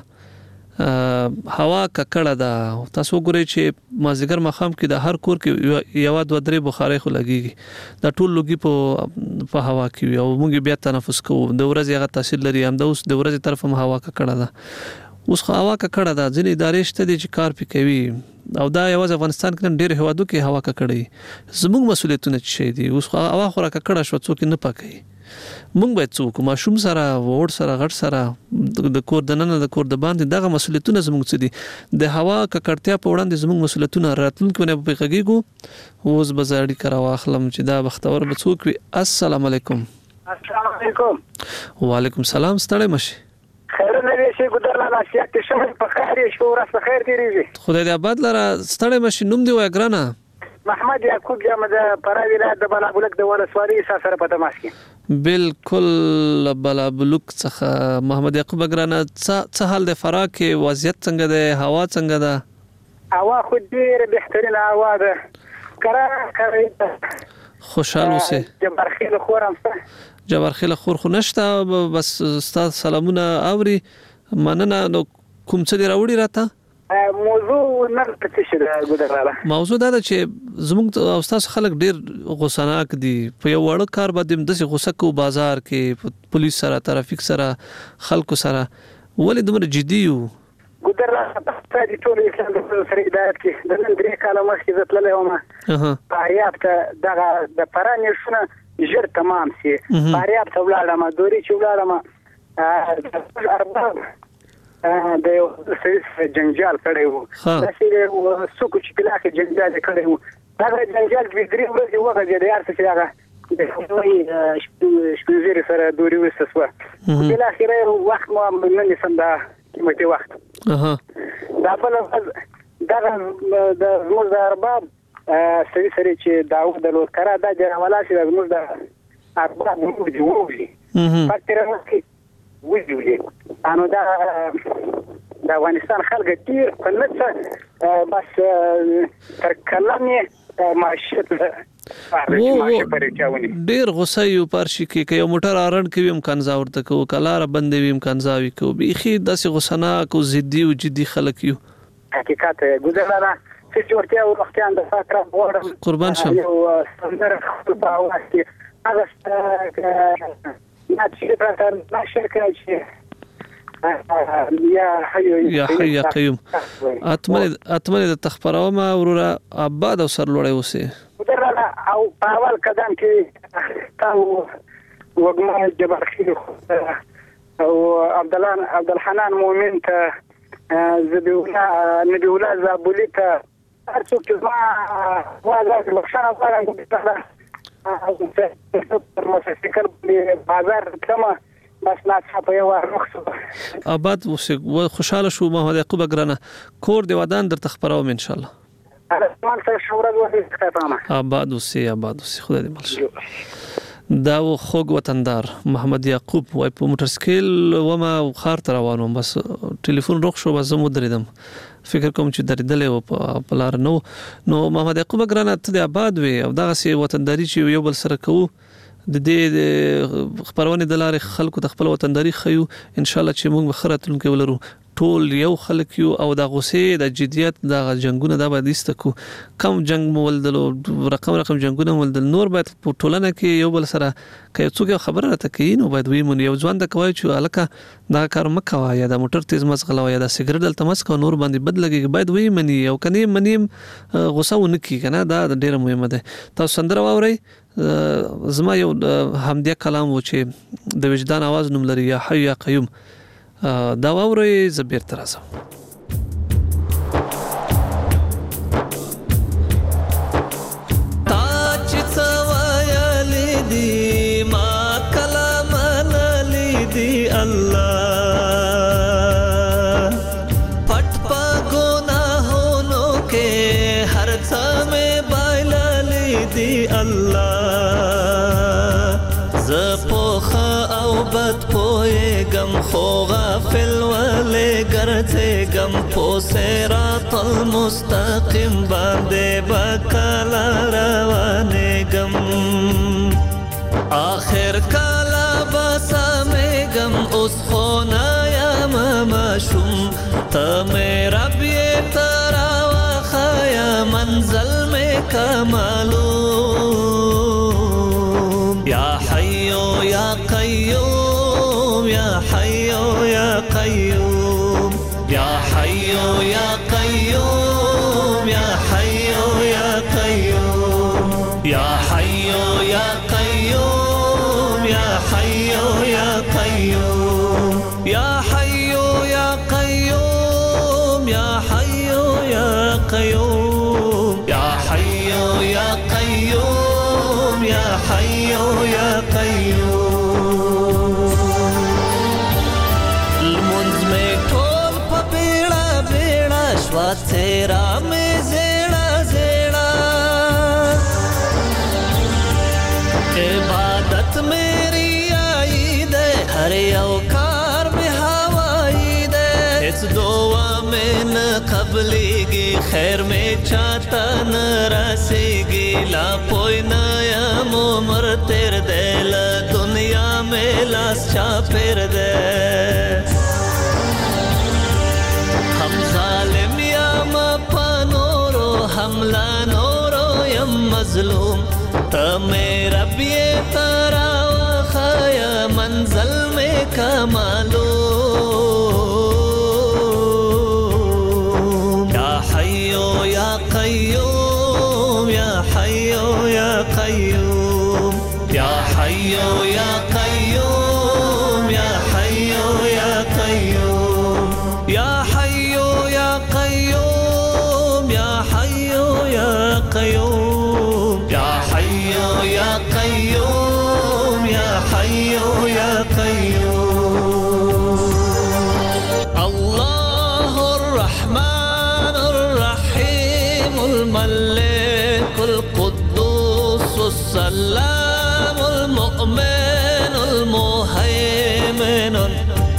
هوا ککړه ده تاسو ګورئ چې مازیګر مخام کې د هر کور کې یو د درې بخاري خو لګيږي د ټول لوګي په په هوا کې او موږ بیا تنفس کوو د ورځې هغه تاثیر لري هم د اوس د ورځې طرف هم هوا ککړه ده اوس هوا ککړه ده ځینې ادارې شته دي چې کار پې کوي او دا یوازې افغانستان کې ډېر هوادو کې هوا ککړه زموږ مسولیتونه چي دي اوس هوا خو را ککړه شو څوک نه پکې مونږ باید څوک ماشوم سره وړ سره غټ سره د کور د نن د کور د باندې دغه مسولیتونه زموږ څه دي د هوا ککړتیا په وړاندې زموږ مسولیتونه راتلونکي نه په غږیږو اوس بازارډي کرا واخلم چې دا بختور به څوک وي السلام علیکم السلام علیکم وعلیکم السلام ستړی مشي خیر نه شي ګدر لا نصیحت شمه په خیر شو ورځ په خیر تیریږي خدای دې آباد لره ستړی مشي نوم دی وای ګرانه محمد یعقوب جامه د پراوی ولایت د بلابلک د ولسوالۍ سره په تماس کې بالکل بلا بلوک څخه محمد یعقوب ګرانه څه حال د فراه کې وضعیت څنګه ده هوا څنګه ده هوا خو ډیره بهترینه هوا ده کرا کرا خوشحال اوسه جبرخیل خورم جبرخیل خور خو نشته بس استاد سلامونه اوري مننه نو کوم څه دی راوړي راته موضوع نه پاتې ده ګودراله موضوع دا ده چې زموږ استاد خلک ډیر غوسناک دي په یو وړ کار باندې د غوسه کو بازار کې پولیس سره ترافیک سره خلکو سره ولې دومره جدي یو ګودراله په دې ټول اسلام د سره هدایت کې د نن درې کاله مخکې زتللې ومه اها پاریاب ته دغه د پرانې شونه ژر تمام سي پاریاب ته ولاړم دوري چې ولاړم ارباب د یو جنجال کړی وو دا چې څوک چې کلاخه جنجال کړی وو دا جنجال د درې ورځې وغه د یار څه هغه د نوې شپږ سره دوری وسوسه په اخر وخت مو من نسم دا قیمتي وخت اها دا په دا د زموږ د ارباب سړي سره چې داوود د لوت کرا دا جوړولا چې زموږ د ارباب موږ دی وولي فکر وکړي ویډیو انو دا د افغانستان خلک ډیر په لڅه بس تر کلمې معیشت ډیر غوسه یو پارشي کې یو موټر ارن کې امکان ځاورته کو کلار بندې وي امکان ځاوي کو بيخي داسې غوسنا کو زدي او جدي خلک یو حقیقت ګذرانه چې ورته وختيان د فکر وړم قربان شم یو ستندر په اواز کې هغه ما چې په ما شرکه چې یا حي یا حي یا قیوم اتمنه اتمنه د تخبرومه وروره آباد او سرلوړی اوسه ودرنه او په اول قدم کې تاسو وګمه جبرخیل او عبد الله عبد الحنان مؤمن ته زبیولا نبیولا زابولی ته هر څوک چې ما وازه لښانه غواړم موټرسایکل بازار کما بس لا څه په یو وخت آباد اوسه خوشاله شو محمد یعقوب ګرانه کور دی ودان در تخبروم ان شاء الله ارمان ته شورا وځي آباد اوسه آباد اوسه خدای دې مل دا و خوګ وطندار محمد یعقوب وای په موټرسایکل و ما خار تر روانم بس ټلیفون روغ شو بس زمو درېدم فکر کوم چې درېدلې و په لار نو نو محمد یعقوب ګرانه ته د آباد وي او دغه سي وطنداري چې یو بل سره کوو د دې خبرونه د لارې خلکو د خپل وطنداري خيو ان شاء الله چې موږ بخرتون کې ولرو ټول یو خلک یو او د غوسې د جديت د جنگونو د باندې استکو کم جنگ مولدلو رقم رقم جنگونه مولدل نور باید په ټولنه کې یو بل سره کې څوک خبره راته کوي نو باید وي مون یو ځوان د کوي چې الکه دا کار مکوا یا د موټر تیز مسغله یا د سیګریټ دلته مسکو نور باندې بد لګي باید وي منی او کني منیم غوسه ونکي کنه دا ډیره مهمه ده تاسو سندره واوري زما یو همدې کلام و چې د وجدان आवाज نوم لري یا حي یا قیوم دا واوري زبیر ترازم خو غافل ولې ګرځې غم په صراط المستقیم باندې بکلا روانې غم آخر کلا بسمې غم اوس خو نه یم ماشوم ته مې رب یې ترا واخیا منزل مې کمالو یا حي یا قیوم يا حي يا قيوم يا حي يا قيوم يا حي يا قيوم يا حي يا قيوم يا حي يا قيوم يا حي يا قيوم يا حي يا قيوم يا حي يا قيوم يا حي يا قيوم तेरा में जेड़ा जेड़ा इबादत मेरी قبلېږي خیر مې چاته نه رسېږي لا پوی نه یم عمر تېر دی له دنیا مې لاس چاپېر دی هم ظالم یم په نورو هم لا نورو یم مظلوم ته مې رب یې ته راوښیه منزل مې که معلوم یا حیو یا قیوم یا حیو یا قیوم یا حیو یا قیوم یا حیو یا قیوم یا حیو یا قیوم یا حیو یا قیوم یا حیو یا قیوم یا حیو یا قیوم الله الرحمن الرحیم الملك القدوس السلام المؤمن المهيمن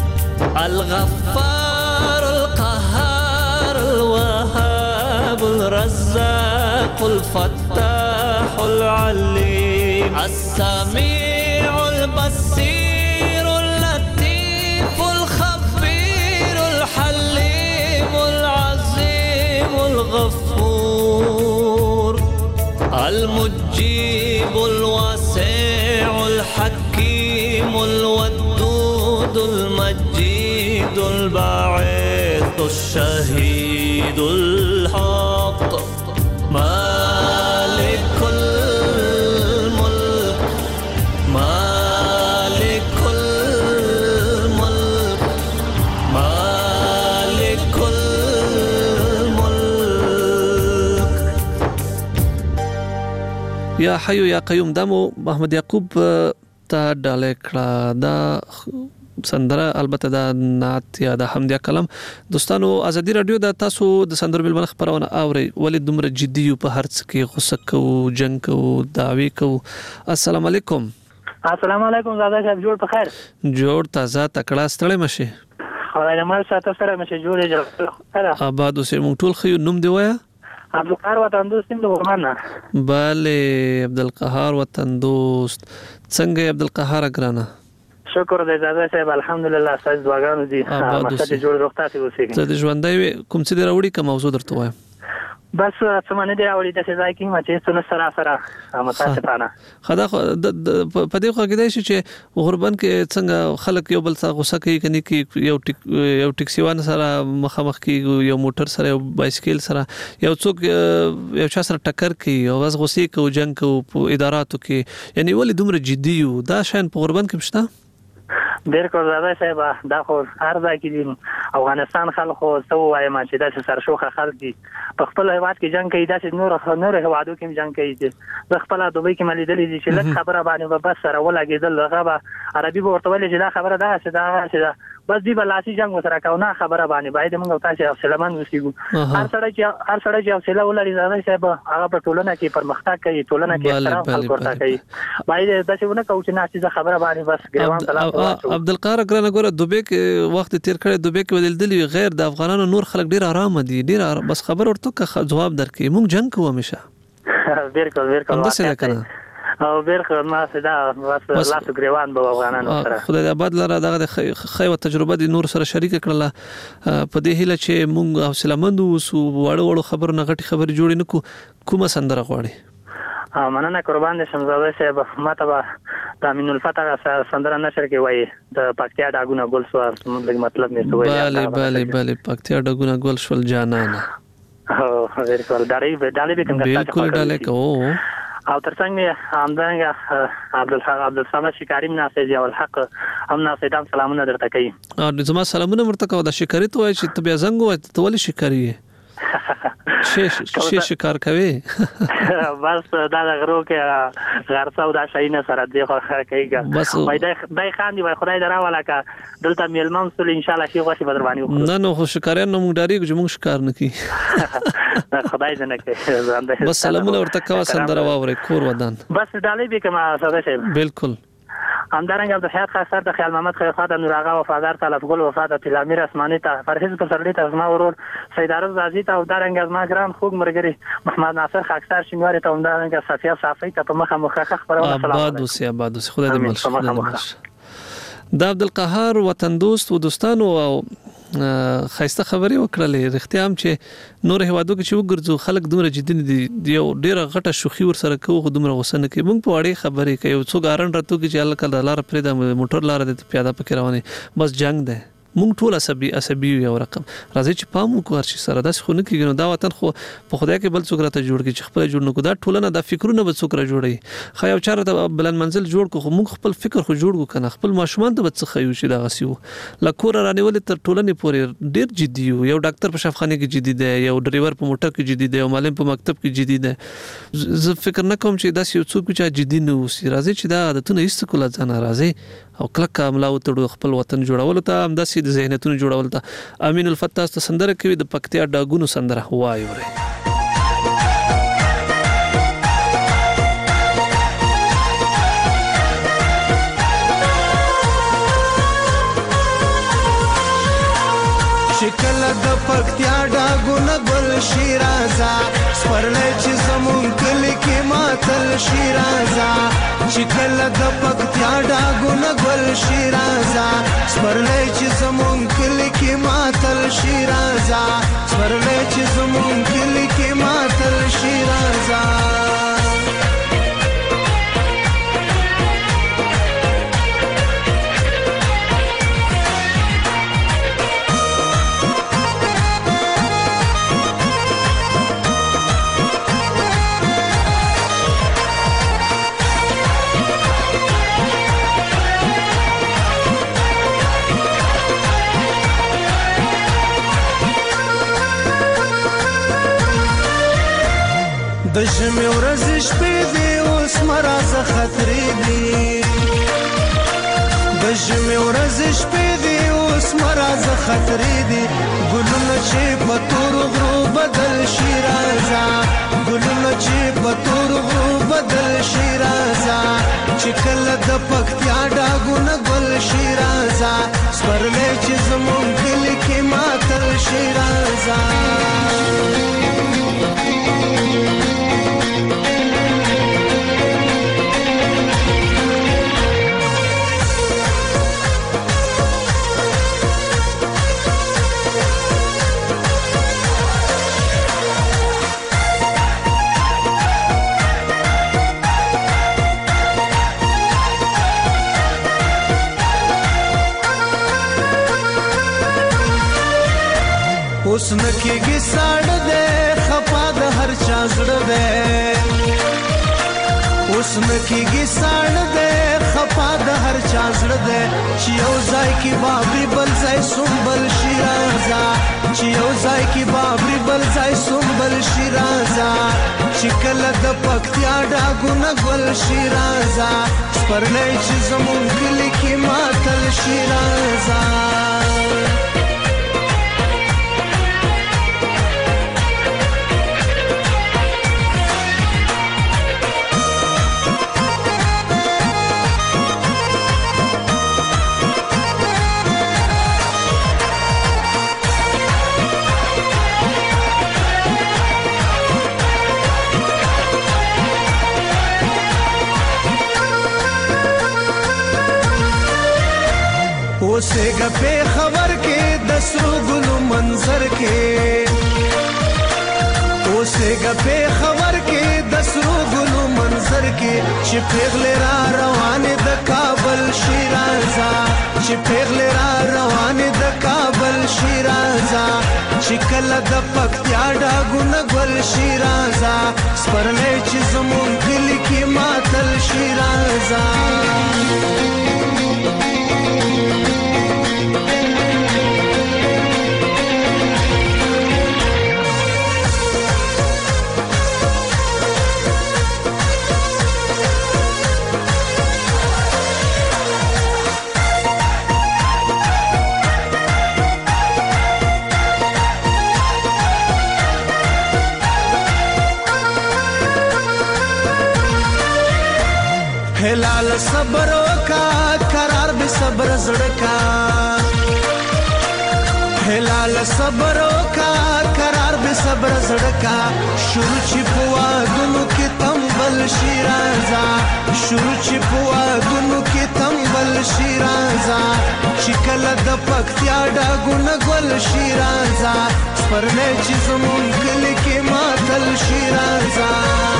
الغفار القهار الوهاب الرزاق الفتاح العليم السميع البصير اللطيف الخبير الحليم العظيم الغفور المجيب الواسع الحكيم الودود المجيد الباعث الشهيد الحق مالك الملك مالك الملك مالك الملك یا حیو یا قیوم دمو محمد یعقوب ته ډالۍ کړه دا سندره البته دا نعت یا د حمدیه کلام دوستانو ازادي رادیو د تاسو د سندرو بل مخ پرونه اوري ولې دومره جدي په هر څه کې غوسه کو جنگ کو دعوی کو السلام علیکم السلام علیکم زاده صاحب جوړ په خیر جوړ تازه تکړه ستړی مشه خدای دې مر ساته سره مشه جوړې جوړ آباد اوسې مونږ ټول خو نوم دی وایا عبدالقهار وطن دوست د ورمانه bale عبدالقهار وطن دوست څنګه عبدالقهار ګرانه شکر دې زاده صاحب الحمدلله تاسو دعاګانو دي ماته جوړ روغتیا ته اوسېږي ته د ژوندۍ کوم څه دراوړي کوم موضوع درته وایم بس څه دې راوړي د ځای کې ما چې څونه سره سره متاسفانه خدا په دې خو کې دی چې غربن کې څنګه خلک یو بل څخه غوسه کوي کني کې یو ټیک یو ټیکسیوان سره مخامخ کې یو موټر سره یو بایسکل سره یو څوک یو چا سره ټکر کوي او واس غوسه کوي جنگ کوي په اداراتو کې یعنی ولې دومره جدي یو دا شین په غربن کې مشته ډیر کو زاده صاحب دا خو هر ځای کې دي افغانستان خلکو سو وایم چې دا سرشوخه خلک دي په خپل هیواد کې جنگ کوي دا چې نور نور هیوادو کې جنگ کوي د خپل دوبۍ کې ملي دي چې لږ خبره باندې بس سره ولګیدل هغه عربي ورته ویل چې دا خبره ده چې دا چې بس دی بلاسي جنگ وسره کاونه خبره باندې باید موږ تاسو سلمان وسیګو هر سړی چې هر سړی چې حوصله ولري زاده صاحب هغه په ټولنه کې پرمختګ کوي ټولنه کې احترام خلک ورته کوي باید دا چې ونه کوو چې ناشې خبره باندې بس ګروان طلاق عبدالقهار ګرانه ګوره دوبه کې وخت تیر کړی دوبه کې ودلدلی غیر د افغانانو نور خلک ډیر آرام دي ډیر بس خبر ورته جواب درکې موږ جنگ کوو همیشه بالکل بالکل او بیرخه ما صدا بس لاسو ګریوان به افغانانو سره خدای دې آباد لره دغه خیو تجربه دي نور سره شریک کړله په دې هیله چې مونږ حوصله مند وسو وړو وړو خبر نه غټي خبر جوړ نه کو کومه سندره غواړي مننه قربان دې شمزاده صاحب ماته به د امین الفتح سندره نشر کې وایي د پکتیا ډاګونه ګل سو مطلب مې سوې bale bale bale پکتیا ډاګونه ګل شول جانانه او بالکل داري دالي به څنګه بالکل ډاله کو او ترڅنګ همدغه عبدالحق عبدالصمد شکاری مناسب او الحق هم ناسیدام سلامونه درته کوي او زما سلامونه ورته کوي د شکاری ته وای چې ته بیا زنګ وای ته ولې شکاری شې شې شکار کوي بس دا غرو کې غرڅه او دا شاینه سره دی خو کوي وای دا دای خان دی وای خدای دراواله کا دلته میلمن سول ان شاء الله شي غوښي بدر باندې نه نو خو شکارین نو موږ ډاری چې موږ شکار نه کی خدای دې نه کوي بس سلامونه ورته کوي سندره واوري کور ودان بس ډالې به کما ساده شي بالکل همدارنګه د حیات خاص د خیال محمد خیر خان نور آغا وفادار طلب ګل وفادار تلامیر اسماني ته فرهیز پسرلی ته زما ورور سید عرض عزیز ته او دارنګ زما ګران خوږ مرګري محمد ناصر خاکسار شینواری ته همدارنګه صفیه صافی ته په مخه مخه خبرونه سلام آباد اوسې آباد اوسې خدای دې مل شي. د عبدالقهار وطن دوست و دوستانو او خایسته خبرې وکړلې رښتیا هم چې نور هوادو کې چې وګرځو خلک دومره جدي دي یو ډیره غټه شوخي ور سره کوو دومره غوسه کې موږ په اړې خبرې کوي یو څوک ارن راته کې چې الله کله لار پرې د موټر لار د پیاده پکې رواني بس جنگ ده مونږ ټول عصبي عصبي یو رقم راځي چې پام وکړو هر شي سره داس خو نه کیږي نو دا وطن خو په خدای کې بل څوک راته جوړ کی چې خپل جوړ نه کو دا ټولنه دا فکرونه به څوک را جوړي خو یو چاره ته بلند منزل جوړ کو خو مونږ خپل فکر خو جوړ کو کنه خپل ماشومان ته به څه خیو شي دا غسیو لکور رانیول تر ټولنه پورې ډیر جدي یو ډاکټر په شفاخانه کې جدي دی یو ډرایور په موټر کې جدي دی یو معلم په مکتب کې جدي دی زه فکر نه کوم چې دا یو څوک چې جدي نه وسی راځي چې دا عادتونه هیڅ کوله ځان راځي او کلک عمله وتړو خپل وطن جوړول ته همداسې د ذهنیتونو جوړول ته امین الفتاح ته سندره کوي د پکتیا ډاګونو سندره وایو ری شکل د پکتیا ډاګونو ګل شیرازا سپرلې چې زمون کلی کې ماتل شیرازا شکل د پکتیا ډاګونو ګل شیرازا سپرلې چې زمون کلی کې ماتل شیرازا سپرلې چې زمون کلی کې ماتل شیرازا د ژمي ورځې شپې دي اوس مرازه خطرې دي د ژمي ورځې شپې دي اوس مرازه خطرې دي ګلونه چې په تورو غرو بدل شي رازه ګلونه چې په تورو غرو بدل شي رازه چې کله د پکتیا ډاګونه ګل شي رازه سپرلې چې زمون کلی کې ماتل شي رازه اوس نکیږي ساړه ده خپا د هر چا زړه ده اوس نکیږي ساړه ده خپا د هر چا زړه ده چې یو ځای کې بابري بل ځای سنبل شیرازا چې یو ځای کې بابري بل ځای سنبل شیرازا چې کله د پکتیا ډاګونه ګل شیرازا سپرلې چې زمون کلی کې ماتل شیرازا اوسېګه په خبر کې د سرو ګلو منظر کې اوسېګه په خبر کې د سرو ګلو منظر کې چې پیغلې را روانې د کابل شیرازا چې پیغلې را روانې د کابل شیرازا چې کله د پکتیا ډاګونه ګل شیرازا سپرلې چې زمون کلی کې ماتل شیرازا هلال صبر وکا زړکا هلال صبرو کا قرار به صبر زړکا شروع چې پوا دونو کې تمبل شیرازا شروع چې پوا دونو کې تمبل شیرازا شکل د پکتیا ډاګونه ګل شیرازا سپرلې چې زمون کلی کې ماتل شیرازا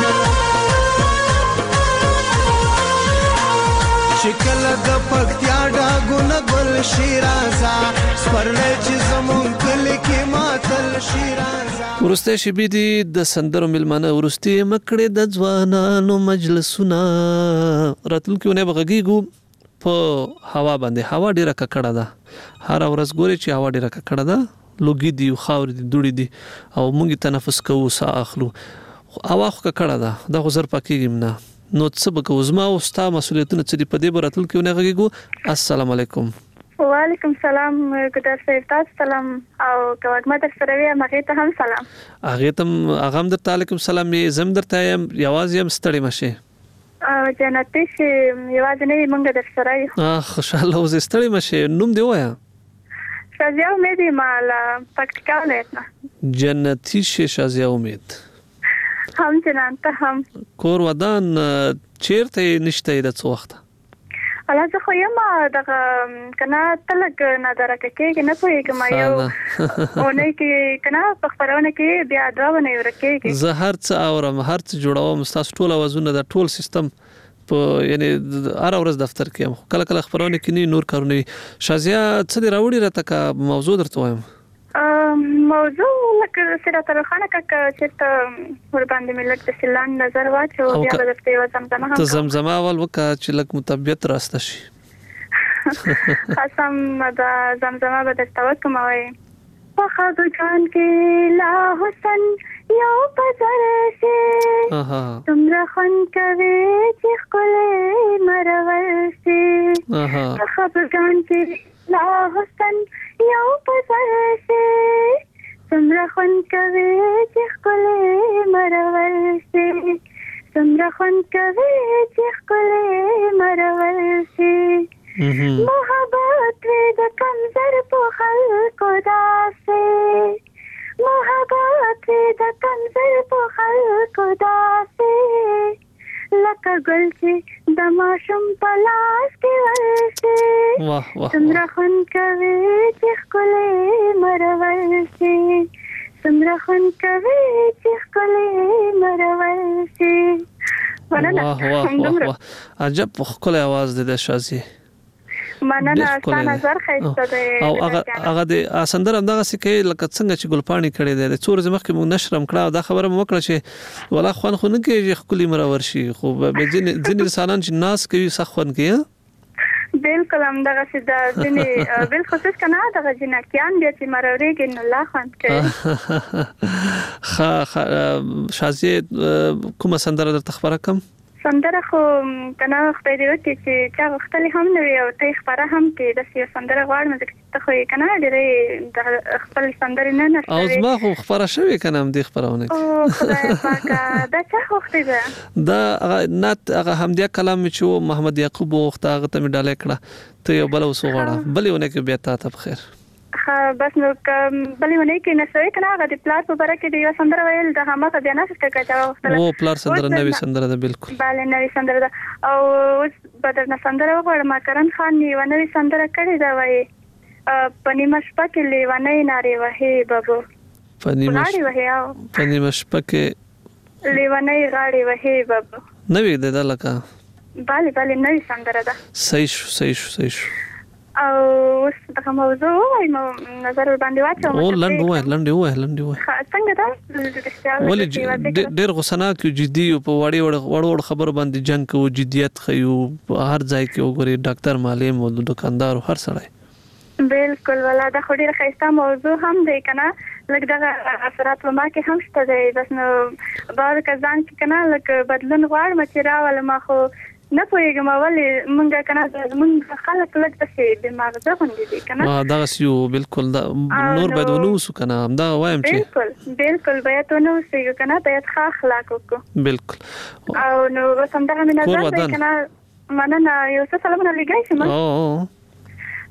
شکل د پکتیا ډاګونه ګل شیرازا سپرلې چې زمون کلی کې ماتل شیرازا. ورسته شبي دي د سندرو ملمانه ورسته مکړه د ځوانانو مجلسونه راتلونکي نه بغږیګو په هوا باندې هوا ډیره ککړه ده هر ورځ ګوري چې هوا ډیره ککړه ده لوګي دي خاور دي دوړي دي او موږ تنفس کوو ساه اخلو هوا خو ککړه ده د غزر پکېږم نه نو څه به کوو زما او ستا مسؤلیتونه څه دي په دې براتل کې نه غږیږو. السلام علیکم. وعلیکم سلام ګډر صاحب تاسو سلام او کوګما در سره وی مغه ته هم سلام. هغه ته هغه هم درته علیکم سلام یې زم درته یم یوازې هم ستړي مشه او جنتی شي یوازې نه مونږ در سره یو. اه خوشاله اوسې ستړي مشه نوم دی وایا شازیا امید مال پکتیکا ولایت نه. جنتی شي شازیا امید هم جنان ته هم کور ودان چیرته نشته د څو وخت الله زه خو یم دغه کنه تلګ نه درکه کې نه پوهیږم یو اونې کې کنه په خبرونه کې بیا دا ونه ورکه زه هر څه اورم هر څه جوړوم تاسو ټول اوازونه د ټول سیستم په یعنی هر ورځ دفتر کې کله کله خبرونه کې نه نور کارونه شازیا څه دی راوړي راته کا موضوع درته وایم موضوع لکه سره تر خانه کا چې ته ور باندې ملک د سلان نظر واچو بیا به د یو زمزمه ته زمزمه اول وکړه چې لک مطابقت راسته شي قسم دا زمزمه به د توکم وای په خدو جان کې لا حسن یو پزر شي تمرا خن کوي چې خلې مرور شي په خدو جان کې لا حسن یو پزر شي سمرا خون کوي چې خلې مرور شي سمرا خون کوي چې خلې مرور شي محبت د کمزر په خلکو داسې محبت د کمزر په خلکو داسې لکه ګل چې د ماشوم په لاس کې ورشي سمرا خون کوي چې خلې مرور شي سمرا خون کوي چې خلې مرور شي. واه واه واه عجب خپل आवाज د شازي مننه ستاسو نظر خیسته دی او هغه هغه د اسندر همدغه سکه لکه څنګه چې ګلپانی کړي دی د څور زمخ کې مونږ نشرم کړه دا خبره مو وکړه چې ولا خوان خو نه کې خپل مرور شي خو به ځین ځین انسانان چې ناس کوي سخون کې بالکل همدغه چې د ځینې بالخصوص کنه دغه جنکیان بیا چې مروري کې نه لا خوان کوي. خا شازي کومه سندره درته خبره کوم سندره خو کنه خپل دی وتی چې چا وختلی هم نه او ته خبره هم کې د سیو سندره غواړم چې ته خو کنه ډېرې خپل سندره نه نه او زما خو خبره شوی کنه هم دې خبرونه او خدای پاک دا څه وخت دی دا نات هغه همدیا کلام چې محمد یعقوب وخت هغه ته ډاله کړه ته یو بل وسو غواړه بلونه کې بیا ته بخیر بس نو بلونه کې نه سوي کنه هغه د پلار په بره کې د یو سندره ویل د هغه ته بیا نه څه کېږي او پلار سندره نوې سندره ده بالکل bale نوې سندره ده او اوس بدرنه سندره وغواړم کرن خان یو نوې سندره کړې دا وایي پنیمه شپه کې لیوانې ناري وهي بابو پنیمه پنیمه شپه کې لیوانې غاړي وهي بابو نوې ده لکه bale bale نوې سندره ده صحیح شو صحیح شو صحیح شو او اوس دغه موضوع وای نو نظر باندې واچوم او لنډ وای لنډ وای لنډ وای څنګه دا ولې ډېر غوسناک یو جدي په وړي وړ خبر باندې جنگ کو جديت خيو هر ځای کې وګوري ډاکټر معلم او دکاندار هر سړی بالکل ولا دا خو ډېر ښایسته موضوع هم دی کنه لکه دا اثرات ما کې هم شته دی بس نو بار کزان کې کنه لکه بدلون غواړم چې راول ما خو نه پوهیږم ولې مونږه کنه مونږ خلک لږ څه دماغ ځوندې دي کنه ما دا سيو بالکل نور باید ونوسو کنه دا وایم چې بالکل بالکل باید ونوسو کنه باید ښه اخلاق وکړو بالکل او نو څنګه مې نظر دی کنه مننه یو څه سلامونه لګای شم او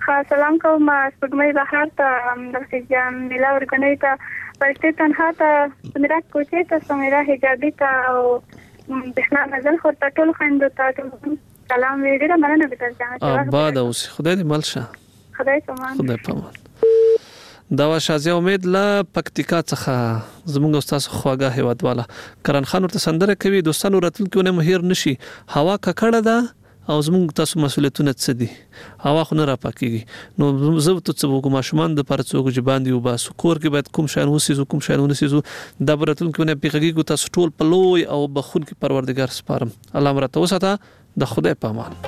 خاص سلام کوم سپګمې بهار ته د جمیله ورګنې ته پرشته تنها ته میرا کوچه ته سمیرا حجابي ته او بسنا نزل خو ته ټول خويندو ته سلام ویډه مننه به تاسو آباد اوس خدای دې مل شه خدای پامان خدای پامان دا شازیا امید لا پکتیکا څخه زموږ استاد خواګه هیوادواله کرن خان ورته سندره کوي دوستانو راتلونکو نه مهیر نشي هوا ککړه ده او زموږ تاسو مسؤلیتونه څه دي هوا خو نه را پاکيږي نو زه ته څه وګم ماشومان د پر څوک جبان دی او باسو کور کې باید کوم شان وسیزو کوم شان ونسیزو د برتلونکو نه پیغږي تاسو ټول په لوی او بخون کې پروردگار سپارم الله مرته وساته د خدای پامان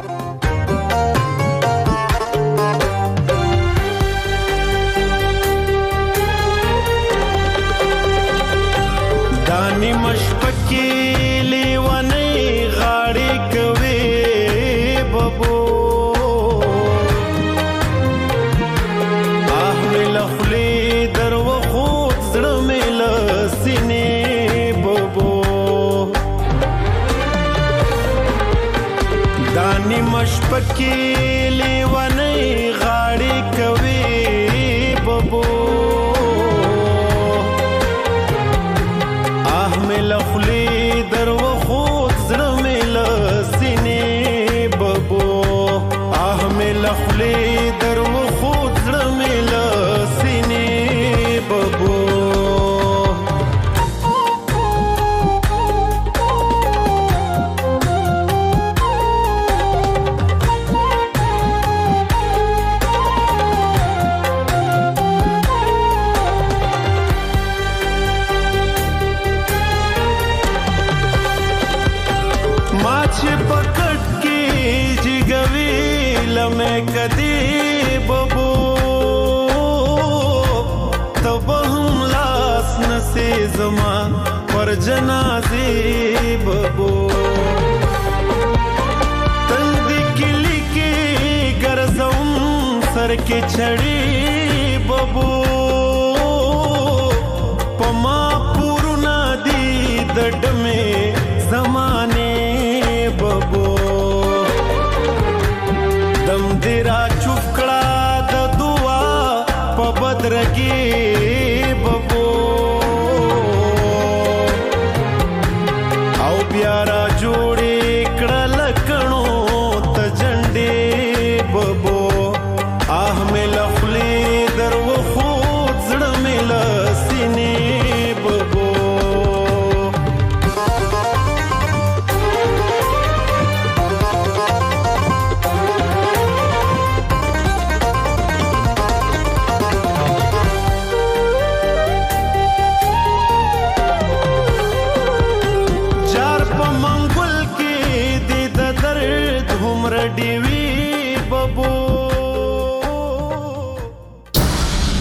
دانی مشپکی لیوانی غاړي کوي ببو آه مل خلی در وخوت زړه مل سینې ببو دانی مشپکی لیوانی غاړي کوي ببو لخلی در وخوت زړه مل سینې ببو آه مل لخلی در وخوت زړه مل سینې ببو मैं कदी बबू तब हम लास नसे जमा पर जनाजे बबू तंदी किली के गरजम सर के छड़ी बबू पमा पुरना दी दड में जमाने बबू दम तेरा चुपकड़ा द दुआ पबदरगी